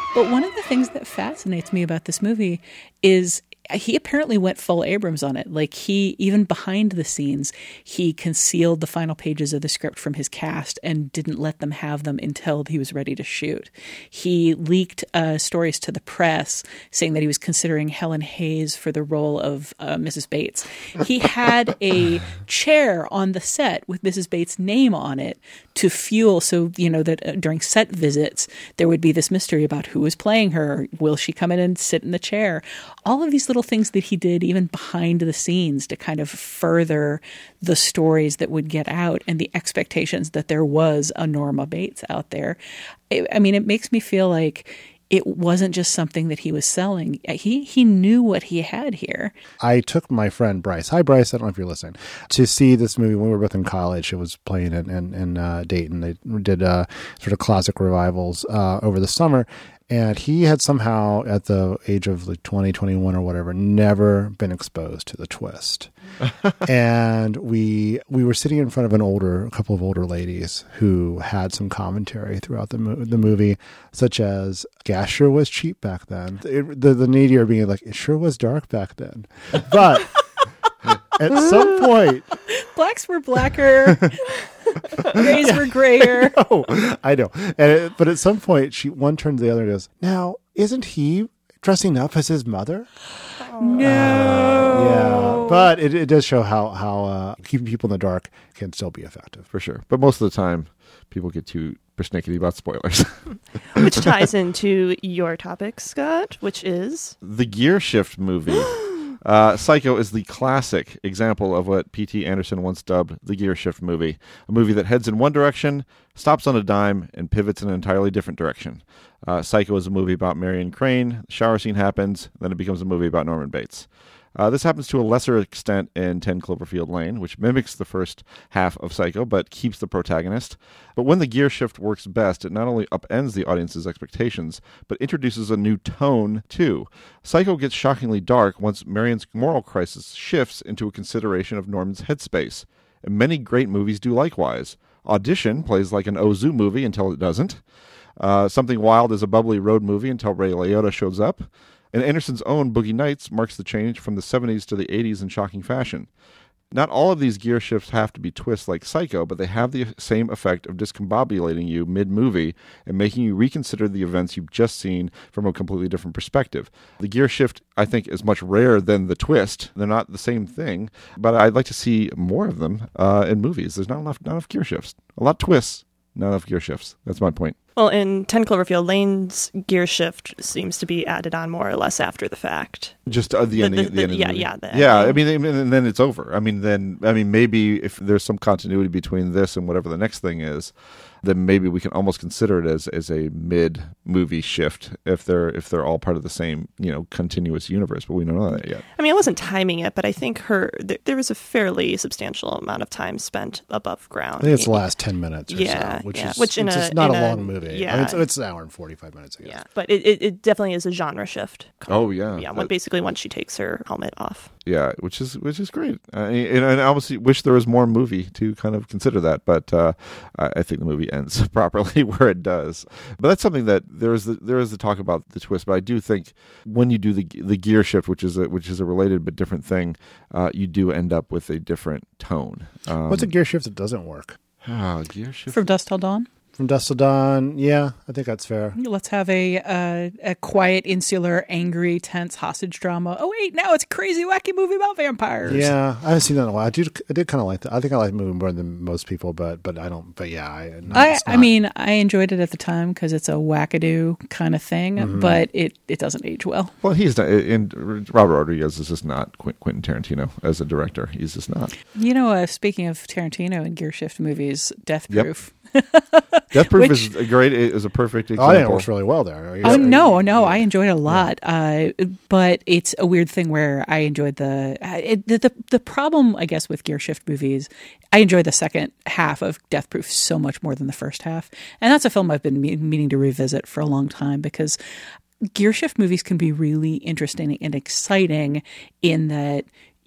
F: But one of the things that fascinates me about this movie is he apparently went full Abrams on it. Like, he, even behind the scenes, he concealed the final pages of the script from his cast and didn't let them have them until he was ready to shoot. He leaked stories to the press saying that he was considering Helen Hayes for the role of Mrs. Bates. He had a chair on the set with Mrs. Bates' name on it to fuel, so, you know, that during set visits, there would be this mystery about who was playing her. Will she come in and sit in the chair? All of these little things that he did even behind the scenes to kind of further the stories that would get out and the expectations that there was a Norma Bates out there. I mean, it makes me feel like it wasn't just something that he was selling. He knew what he had here.
G: I took my friend Bryce. Hi, Bryce. I don't know if you're listening. To see this movie when we were both in college. It was playing in Dayton. They did sort of classic revivals over the summer. And he had somehow, at the age of like 20, 21 or whatever, never been exposed to the twist. And we were sitting in front of a couple of older ladies who had some commentary throughout the movie, such as, gas sure was cheap back then. The needier being like, it sure was dark back then. But at some point...
F: Blacks were blacker. Grays were grayer.
G: I know. But at some point, one turned to the other and goes, now, isn't he dressing up as his mother?
F: No.
G: Yeah. But it does show how keeping people in the dark can still be effective.
E: For sure. But most of the time, people get too persnickety about spoilers.
J: Which ties into your topic, Scott, which is?
E: The Gear Shift movie. Psycho is the classic example of what P.T. Anderson once dubbed the Gear Shift movie, a movie that heads in one direction, stops on a dime, and pivots in an entirely different direction. Psycho is a movie about Marion Crane, the shower scene happens, then it becomes a movie about Norman Bates. This happens to a lesser extent in 10 Cloverfield Lane, which mimics the first half of Psycho, but keeps the protagonist. But when the gear shift works best, it not only upends the audience's expectations, but introduces a new tone, too. Psycho gets shockingly dark once Marion's moral crisis shifts into a consideration of Norman's headspace. And many great movies do likewise. Audition plays like an Ozu movie until it doesn't. Something Wild is a bubbly road movie until Ray Liotta shows up. And Anderson's own Boogie Nights marks the change from the 70s to the 80s in shocking fashion. Not all of these gear shifts have to be twists like Psycho, but they have the same effect of discombobulating you mid-movie and making you reconsider the events you've just seen from a completely different perspective. The gear shift, I think, is much rarer than the twist. They're not the same thing, but I'd like to see more of them in movies. There's not enough gear shifts. A lot of twists, not enough gear shifts. That's my point.
J: Well, in 10 Cloverfield Lane's gear shift seems to be added on more or less after the fact.
E: Just at the end of the movie.
J: Yeah.
E: I mean, and then it's over. I mean, maybe if there's some continuity between this and whatever the next thing is, then maybe we can almost consider it as a mid-movie shift if they're all part of the same, continuous universe. But we don't know that yet.
J: I mean, I wasn't timing it, but I think there was a fairly substantial amount of time spent above ground.
G: I think it's the last 10 minutes or so, which is not a long movie.
J: Yeah.
G: I mean, it's an hour and 45 minutes, I guess.
J: Yeah, but it definitely is a genre shift.
E: Oh, yeah.
J: Yeah, basically once she takes her helmet off.
E: Yeah, which is great. And I obviously wish there was more movie to kind of consider that, but I think the movie ends properly where it does. But that's something that there is the talk about the twist. But I do think when you do the gear shift, which is a related but different thing, you do end up with a different tone.
G: What's a gear shift that doesn't work?
E: Gear shift
F: From Dusk Till Dawn.
G: From Dusk Till Dawn, yeah, I think that's fair.
F: Let's have a quiet, insular, angry, tense hostage drama. Oh wait, now it's a crazy, wacky movie about vampires.
G: Yeah, I haven't seen that in a while. I did kind of like that. I think I like the movie more than most people, but I don't. But yeah,
F: I mean, I enjoyed it at the time because it's a wackadoo kind of thing, but it doesn't age well.
E: Well, he's not. And Robert Rodriguez is just not Quentin Tarantino as a director. He's just not.
F: Speaking of Tarantino and gear shift movies, Death Proof.
E: Yep. Death Proof is a perfect example.
G: I think it works really well there.
F: Oh no, I enjoyed it a lot. But it's a weird thing where I enjoyed the problem, I guess, with gear shift movies. I enjoyed the second half of Death Proof so much more than the first half, and that's a film I've been meaning to revisit for a long time because gear shift movies can be really interesting and exciting in that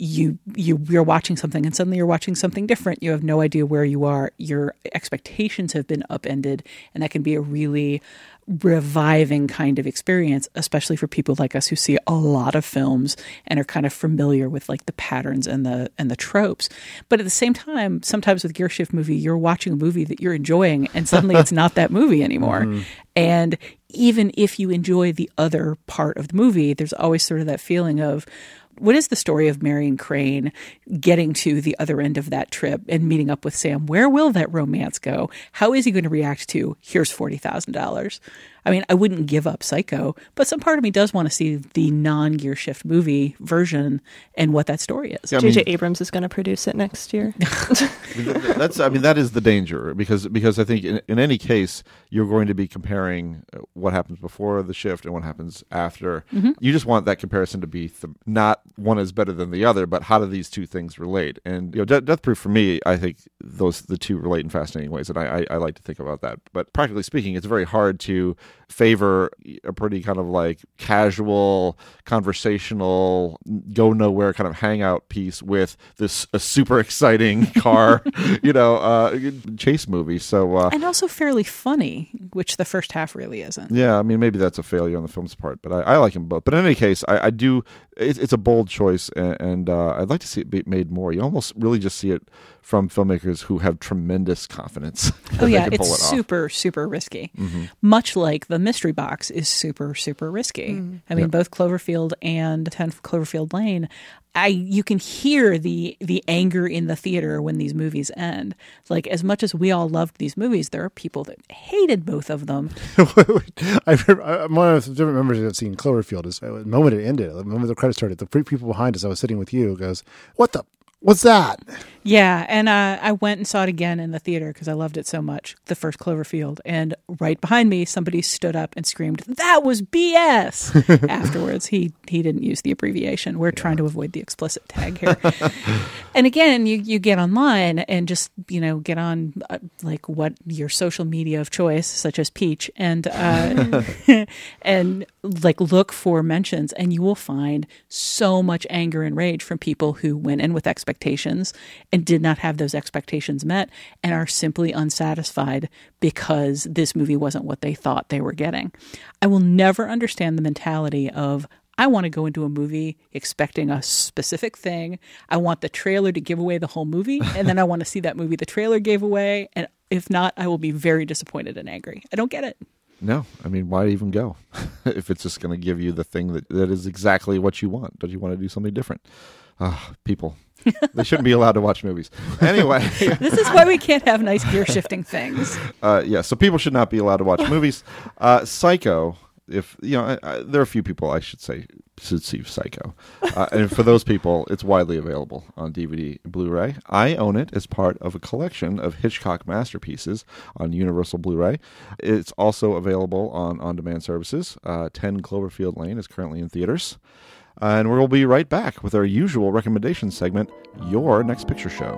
F: you're watching something and suddenly you're watching something different. You have no idea where you are. Your expectations have been upended, and that can be a really reviving kind of experience, especially for people like us who see a lot of films and are kind of familiar with like the patterns and the tropes. But at the same time, sometimes with Gear Shift Movie, you're watching a movie that you're enjoying and suddenly it's not that movie anymore. And even if you enjoy the other part of the movie, there's always sort of that feeling of, what is the story of Marion Crane getting to the other end of that trip and meeting up with Sam? Where will that romance go? How is he going to react to, here's $40,000? I mean, I wouldn't give up Psycho, but some part of me does want to see the non-Gear Shift Movie version and what that story is.
J: Yeah, J.J. Abrams is going to produce it next year.
E: That is the danger, because I think in any case, you're going to be comparing what happens before the shift and what happens after. You just want that comparison to be not one is better than the other, but how do these two things relate? And Death Proof, for me, I think the two relate in fascinating ways, and I like to think about that. But practically speaking, it's very hard to favor a pretty kind of like casual, conversational, go nowhere kind of hangout piece with a super exciting car, chase movie. So
F: and also fairly funny, which the first half really isn't.
E: Yeah, I mean, maybe that's a failure on the film's part, but I like them both. But in any case, I do. It's a bold choice, and I'd like to see it be made more. You almost really just see it from filmmakers who have tremendous confidence.
F: Oh yeah, it's super, super risky. Much like The Mystery Box is super, super risky. I mean, both Cloverfield and 10 Cloverfield Lane, you can hear the anger in the theater when these movies end. Like, as much as we all loved these movies, there are people that hated both of them.
G: One of the different members that have seen Cloverfield is the moment it ended, the moment the credits started, the people behind us, I was sitting with you, goes, what's that?
F: Yeah, and I went and saw it again in the theater because I loved it so much, the first Cloverfield. And right behind me, somebody stood up and screamed, "That was BS!" Afterwards. He didn't use the abbreviation. We're trying to avoid the explicit tag here. And again, you get online and just, get on like what your social media of choice, such as Peach, and and like look for mentions, and you will find so much anger and rage from people who went in with expectations and did not have those expectations met and are simply unsatisfied because this movie wasn't what they thought they were getting. I will never understand the mentality of, I want to go into a movie expecting a specific thing. I want the trailer to give away the whole movie, and then I want to see that movie the trailer gave away, and if not, I will be very disappointed and angry. I don't get it.
E: No, I mean, why even go if it's just going to give you the thing that is exactly what you want? Don't you want to do something different? People. They shouldn't be allowed to watch movies. Anyway.
F: This is why we can't have nice gear shifting things.
E: So people should not be allowed to watch movies. Psycho, if there are a few people I should say should see Psycho. And for those people, it's widely available on DVD and Blu-ray. I own it as part of a collection of Hitchcock masterpieces on Universal Blu-ray. It's also available on on-demand services. 10 Cloverfield Lane is currently in theaters. And we'll be right back with our usual recommendation segment, Your Next Picture Show.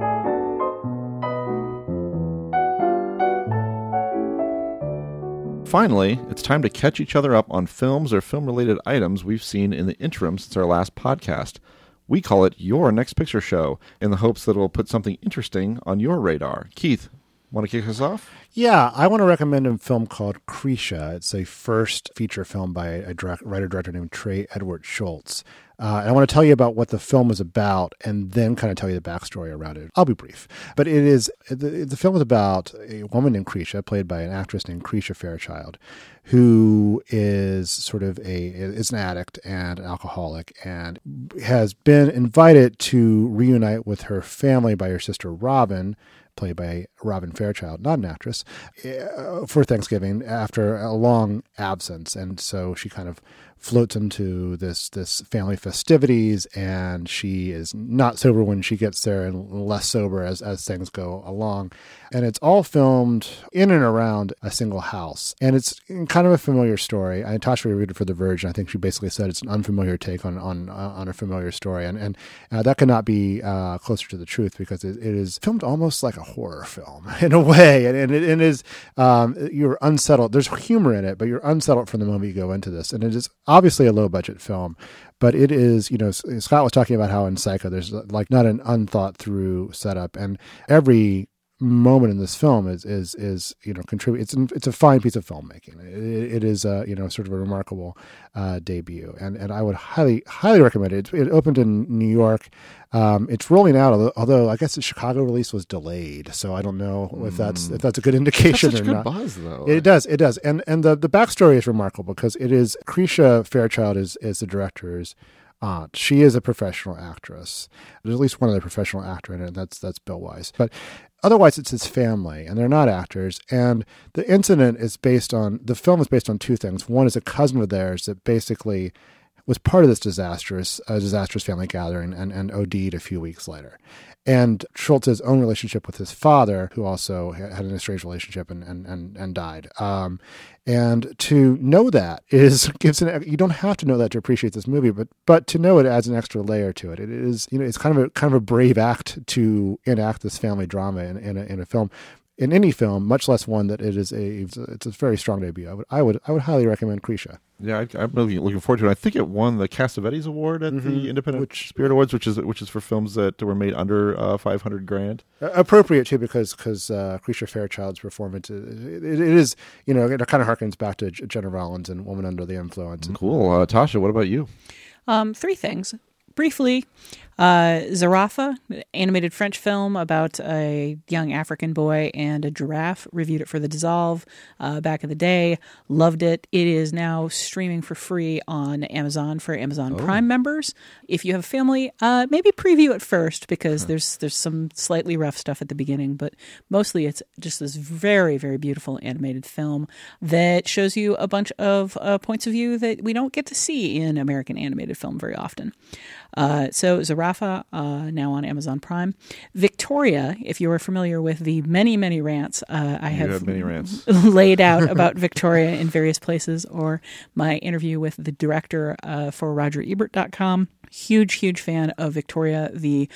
E: Finally, it's time to catch each other up on films or film-related items we've seen in the interim since our last podcast. We call it Your Next Picture Show, in the hopes that it'll put something interesting on your radar. Keith, want to kick us off?
G: Yeah, I want to recommend a film called Krisha. It's a first feature film by a writer-director named Trey Edward Schultz. And I want to tell you about what the film is about and then kind of tell you the backstory around it. I'll be brief. But the film is about a woman named Krisha, played by an actress named Krisha Fairchild, who is is an addict and an alcoholic and has been invited to reunite with her family by her sister Robin, played by Robin Fairchild, not an actress, for Thanksgiving after a long absence. And so she kind of floats into this family festivities, and she is not sober when she gets there and less sober as things go along. And it's all filmed in and around a single house. And it's kind of a familiar story. Tasha reviewed it for The Verge, and I think she basically said it's an unfamiliar take on a familiar story. And that could not be closer to the truth, because it is filmed almost like a horror film in a way. And it is, you're unsettled. There's humor in it, but you're unsettled from the moment you go into this. And it is obviously a low budget film, but it is, Scott was talking about how in Psycho there's like not an unthought through setup, and every moment in this film is contribute. It's a fine piece of filmmaking. It is sort of a remarkable debut, and I would highly recommend it. It opened in New York. It's rolling out, although I guess the Chicago release was delayed, so I don't know if that's a good indication
E: That's such
G: or
E: good
G: not.
E: Buzz, though.
G: It does, and the backstory is remarkable because it is Krisha Fairchild is the director's aunt. She is a professional actress. There's at least one other professional actor in it, and that's Bill Wise. But otherwise, it's his family, and they're not actors. And the film is based on two things. One is a cousin of theirs that basically was part of this disastrous family gathering and OD'd a few weeks later. And Schultz's own relationship with his father, who also had an estranged relationship and died. And to know that you don't have to know that to appreciate this movie, but to know it adds an extra layer to it. It is, it's kind of a brave act to enact this family drama in a film. In any film, much less one that it's a very strong debut. I would highly recommend Krisha.
E: Yeah, I'm really looking forward to it. I think it won the Cassavetes Award at the Independent Spirit Awards, which is for films that were made under $500,000.
G: Appropriate too, because Krisha Fairchild's performance it is it kind of harkens back to Jenna Rollins and Woman Under the Influence.
E: Cool, Tasha. What about you?
F: 3 things. Briefly, Zarafa, animated French film about a young African boy and a giraffe. Reviewed it for The Dissolve back in the day. Loved it. It is now streaming for free on Amazon for Amazon Prime members. If you have a family, maybe preview it first because there's some slightly rough stuff at the beginning, but mostly it's just this very, very beautiful animated film that shows you a bunch of points of view that we don't get to see in American animated film very often. So Zarafa, now on Amazon Prime. Victoria, if you are familiar with the many, many rants I have
E: many rants.
F: laid out about Victoria in various places, or my interview with the director for RogerEbert.com. Huge fan of Victoria, the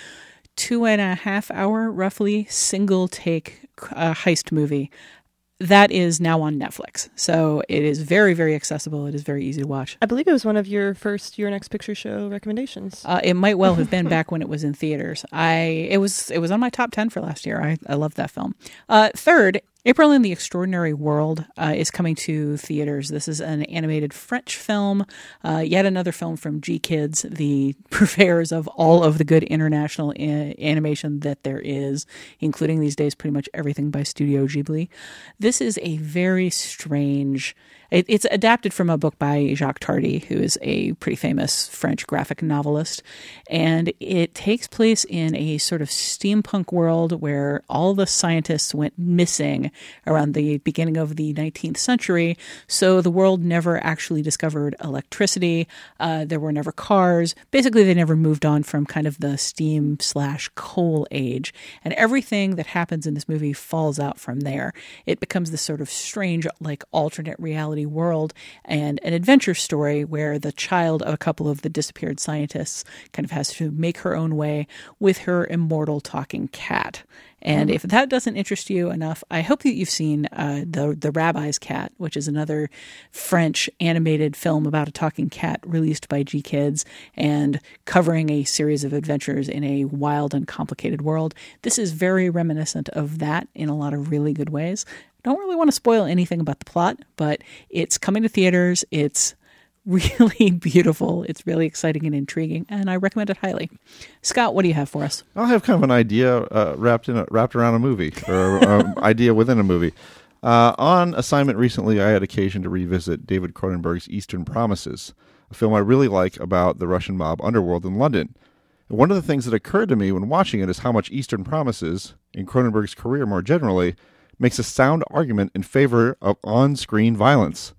F: 2.5 hour, roughly, single take heist movie. That is now on Netflix. So it is very, very accessible. It is very easy to watch.
J: I believe it was one of your first Your Next Picture Show recommendations.
F: It might well have been back when it was in theaters. It was on my top 10 for last year. I love that film. Third, April in the Extraordinary World is coming to theaters. This is an animated French film, yet another film from G-Kids, the purveyors of all of the good international animation that there is, including these days pretty much everything by Studio Ghibli. This is a very strange... It's adapted from a book by Jacques Tardy, who is a pretty famous French graphic novelist. And it takes place in a sort of steampunk world where all the scientists went missing around the beginning of the 19th century. So the world never actually discovered electricity. There were never cars. Basically, they never moved on from kind of the steam/coal age. And everything that happens in this movie falls out from there. It becomes this sort of strange, like, alternate reality world and an adventure story where the child of a couple of the disappeared scientists kind of has to make her own way with her immortal talking cat. And if that doesn't interest you enough, I hope that you've seen the Rabbi's Cat, which is another French animated film about a talking cat released by G-Kids and covering a series of adventures in a wild and complicated world. This is very reminiscent of that in a lot of really good ways. Don't really want to spoil anything about the plot, but it's coming to theaters. It's really beautiful. It's really exciting and intriguing, and I recommend it highly. Scott, what do you have for us?
E: I'll have kind of an idea wrapped around a movie, or idea within a movie. On assignment recently, I had occasion to revisit David Cronenberg's Eastern Promises, a film I really like about the Russian mob underworld in London. And one of the things that occurred to me when watching it is how much Eastern Promises, in Cronenberg's career more generally, makes a sound argument in favor of on-screen violence.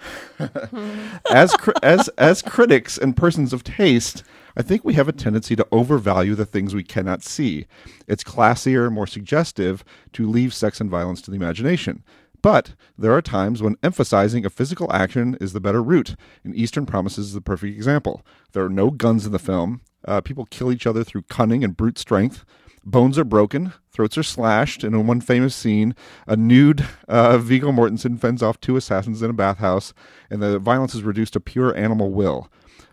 E: As critics and persons of taste, I think we have a tendency to overvalue the things we cannot see. It's classier, more suggestive to leave sex and violence to the imagination. But there are times when emphasizing a physical action is the better route, and Eastern Promises is the perfect example. There are no guns in the film. People kill each other through cunning and brute strength. Bones are broken, throats are slashed, and in one famous scene, a nude Viggo Mortensen fends off 2 assassins in a bathhouse, and the violence is reduced to pure animal will.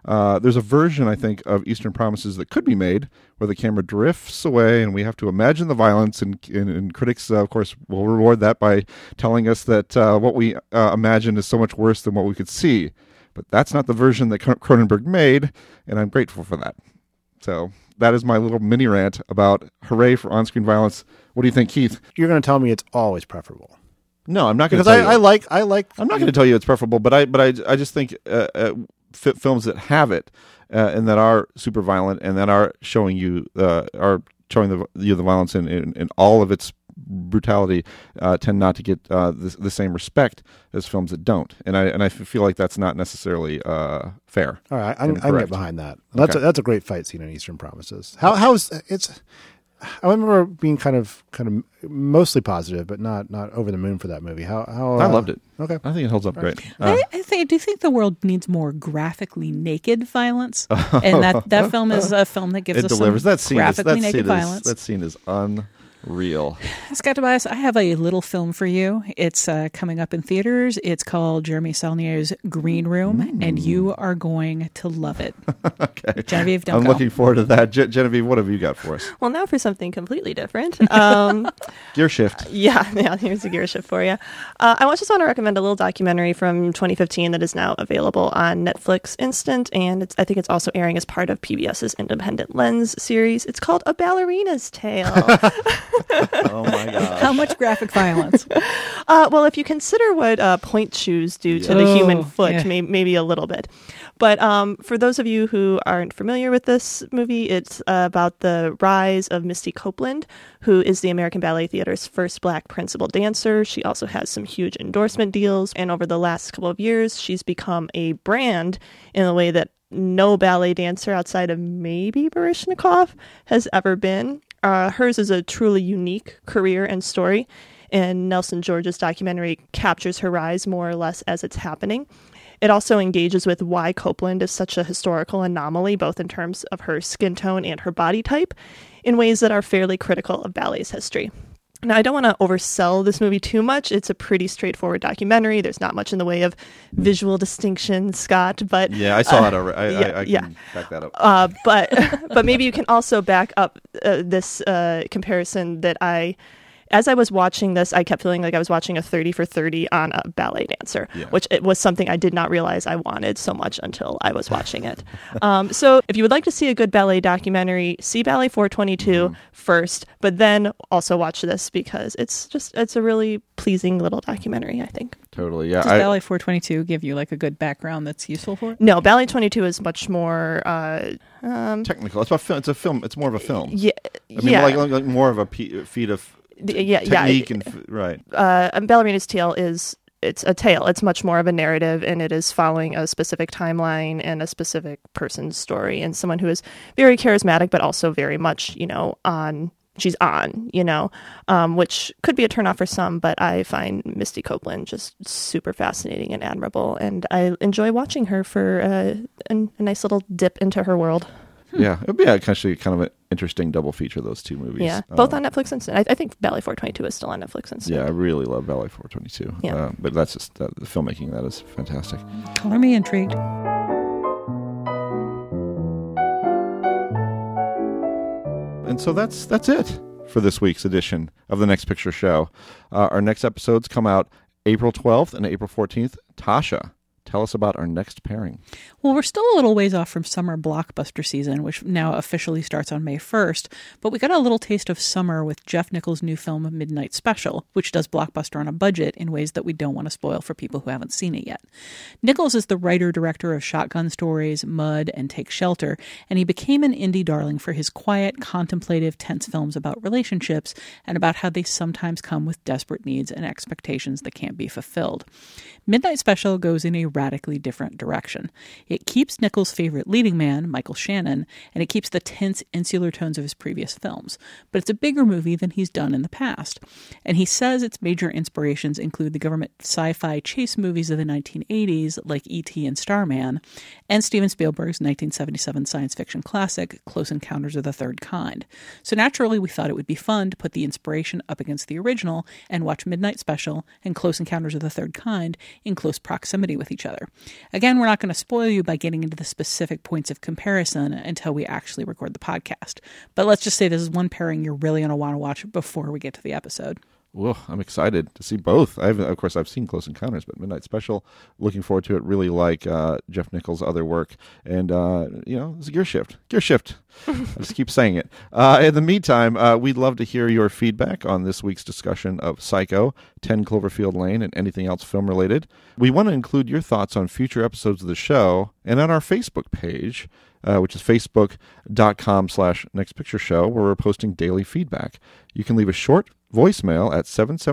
E: There's a version, I think, of Eastern Promises that could be made where the camera drifts away and we have to imagine the violence, and critics, of course, will reward that by telling us that what we imagine is so much worse than what we could see. But that's not the version that Cronenberg made, and I'm grateful for that. So that is my little mini rant about hooray for on-screen violence. What do you think, Keith?
G: You're going to tell me it's always preferable.
E: No, I'm not going to
G: because
E: tell you.
G: I like.
E: I'm not going to tell you it's preferable, but I just think films that have it and that are super violent and that are showing you the violence in all of its brutality tend not to get the same respect as films that don't, and I feel like that's not necessarily fair.
G: All right, I can get behind that. That's a great fight scene in Eastern Promises. How's it's? I remember being kind of mostly positive, but not over the moon for that movie. How
E: I loved it.
G: Okay,
E: I think it holds up great.
F: I do think the world needs more graphically naked violence, and that film is a film that gives us
E: delivers.
F: Some graphically naked violence.
E: That scene is unreal.
F: Scott Tobias, I have a little film for you. It's coming up in theaters. It's called Jeremy Saulnier's Green Room, and you are going to love it.
E: Okay.
F: Genevieve, don't
E: I'm
F: go.
E: looking forward to that. Genevieve, what have you got for us?
J: Well, now for something completely different.
E: Gear shift.
J: Yeah, here's a gear shift for you. I just want to recommend a little documentary from 2015 that is now available on Netflix Instant, and I think it's also airing as part of PBS's Independent Lens series. It's called A Ballerina's Tale.
E: Oh my gosh.
F: How much graphic violence?
J: Well, if you consider what point shoes do to the human foot, maybe a little bit. But for those of you who aren't familiar with this movie, it's about the rise of Misty Copeland, who is the American Ballet Theater's first Black principal dancer. She also has some huge endorsement deals, and over the last couple of years, she's become a brand in a way that no ballet dancer outside of maybe Baryshnikov has ever been. Hers is a truly unique career and story, and Nelson George's documentary captures her rise more or less as it's happening. It also engages with why Copeland is such a historical anomaly, both in terms of her skin tone and her body type, in ways that are fairly critical of ballet's history. Now, I don't want to oversell this movie too much. It's a pretty straightforward documentary. There's not much in the way of visual distinction, Scott. But
E: yeah, I saw it already. I can back that up.
J: But maybe you can also back up this comparison that as I was watching this, I kept feeling like I was watching a 30 for 30 on a ballet dancer, which it was something I did not realize I wanted so much until I was watching it. So if you would like to see a good ballet documentary, see Ballet 422 first, but then also watch this because it's a really pleasing little documentary, I think.
E: Totally, yeah.
F: Does Ballet 422 give you like a good background that's useful for it?
J: No, Ballet 22 is much more
E: technical. It's about film. It's a film. It's more of a film.
J: Yeah,
E: I mean, like more of a feat of technique and right.
J: Ballerina's Tale it's a tale. It's much more of a narrative, and it is following a specific timeline and a specific person's story, and someone who is very charismatic, but also very much, she's on, which could be a turnoff for some, but I find Misty Copeland just super fascinating and admirable, and I enjoy watching her for a nice little dip into her world.
E: Yeah, it would be actually kind of an interesting double feature, those two movies.
J: Yeah, both on Netflix Instant. I think Ballet 422 is still on Netflix Instant.
E: Yeah, I really love Ballet 422.
J: Yeah.
E: But that's just the filmmaking, that is fantastic.
F: Color me intrigued.
E: And so that's it for this week's edition of The Next Picture Show. Our next episodes come out April 12th and April 14th. Tasha, tell us about our next pairing.
F: Well, we're still a little ways off from summer blockbuster season, which now officially starts on May 1st, but we got a little taste of summer with Jeff Nichols' new film Midnight Special, which does blockbuster on a budget in ways that we don't want to spoil for people who haven't seen it yet. Nichols is the writer-director of Shotgun Stories, Mud, and Take Shelter, and he became an indie darling for his quiet, contemplative, tense films about relationships and about how they sometimes come with desperate needs and expectations that can't be fulfilled. Midnight Special goes in a radically different direction. It keeps Nichols' favorite leading man, Michael Shannon, and it keeps the tense, insular tones of his previous films. But it's a bigger movie than he's done in the past. And he says its major inspirations include the government sci-fi chase movies of the 1980s, like E.T. and Starman, and Steven Spielberg's 1977 science fiction classic, Close Encounters of the Third Kind. So naturally, we thought it would be fun to put the inspiration up against the original and watch Midnight Special and Close Encounters of the Third Kind in close proximity with each other. other. Again, we're not going to spoil you by getting into the specific points of comparison until we actually record the podcast. But let's just say this is one pairing you're really going to want to watch before we get to the episode.
E: Well, I'm excited to see both. Of course, I've seen Close Encounters, but Midnight Special, looking forward to it. Really like Jeff Nichols' other work. And, it's a gear shift. Gear shift. I just keep saying it. In the meantime, we'd love to hear your feedback on this week's discussion of Psycho, 10 Cloverfield Lane, and anything else film-related. We want to include your thoughts on future episodes of the show and on our Facebook page, which is facebook.com/nextpictureshow, where we're posting daily feedback. You can leave a short voicemail at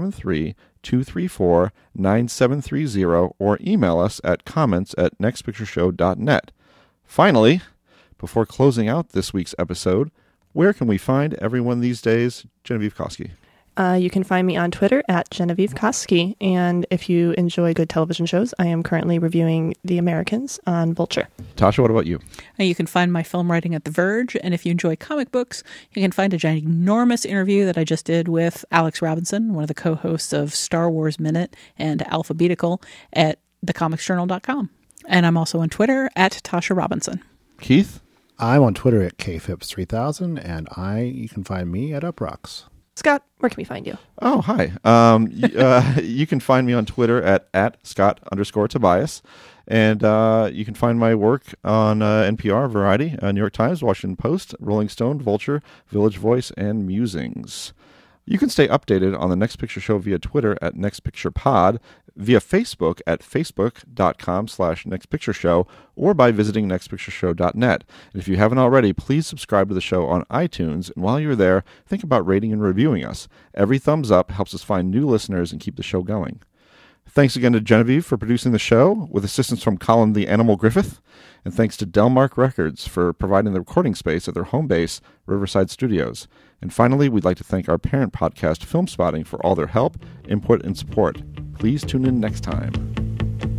E: 773-234-9730 or email us at comments@nextpictureshow.net. Finally, before closing out this week's episode, where can we find everyone these days? Genevieve Koski.
J: You can find me on Twitter at Genevieve Koski. And if you enjoy good television shows, I am currently reviewing The Americans on Vulture.
E: Tasha, what about you?
F: You can find my film writing at The Verge. And if you enjoy comic books, you can find a ginormous interview that I just did with Alex Robinson, one of the co-hosts of Star Wars Minute and Alphabetical, at thecomicsjournal.com. And I'm also on Twitter at Tasha Robinson.
E: Keith?
G: I'm on Twitter at KPhips3000, and you can find me at Uprocks.
J: Scott, where can we find you?
E: Oh, hi. You can find me on Twitter at Scott_Tobias. And you can find my work on NPR, Variety, New York Times, Washington Post, Rolling Stone, Vulture, Village Voice, and Musings. You can stay updated on the Next Picture Show via Twitter at NextPicturePod, via Facebook at facebook.com/NextPictureShow, or by visiting nextpictureshow.net. And if you haven't already, please subscribe to the show on iTunes. And while you're there, think about rating and reviewing us. Every thumbs up helps us find new listeners and keep the show going. Thanks again to Genevieve for producing the show, with assistance from Colin the Animal Griffith. And thanks to Delmark Records for providing the recording space at their home base, Riverside Studios. And finally, we'd like to thank our parent podcast, Film Spotting, for all their help, input, and support. Please tune in next time.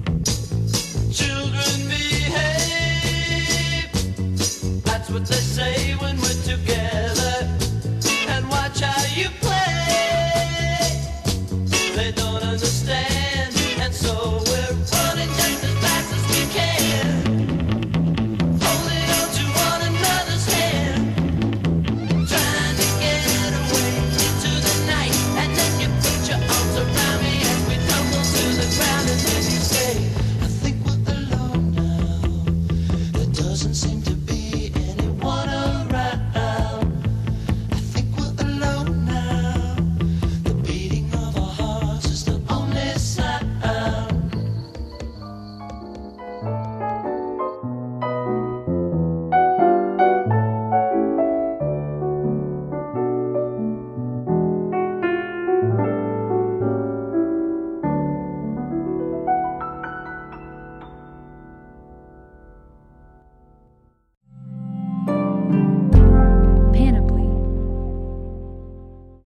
L: Children behave, that's what they say.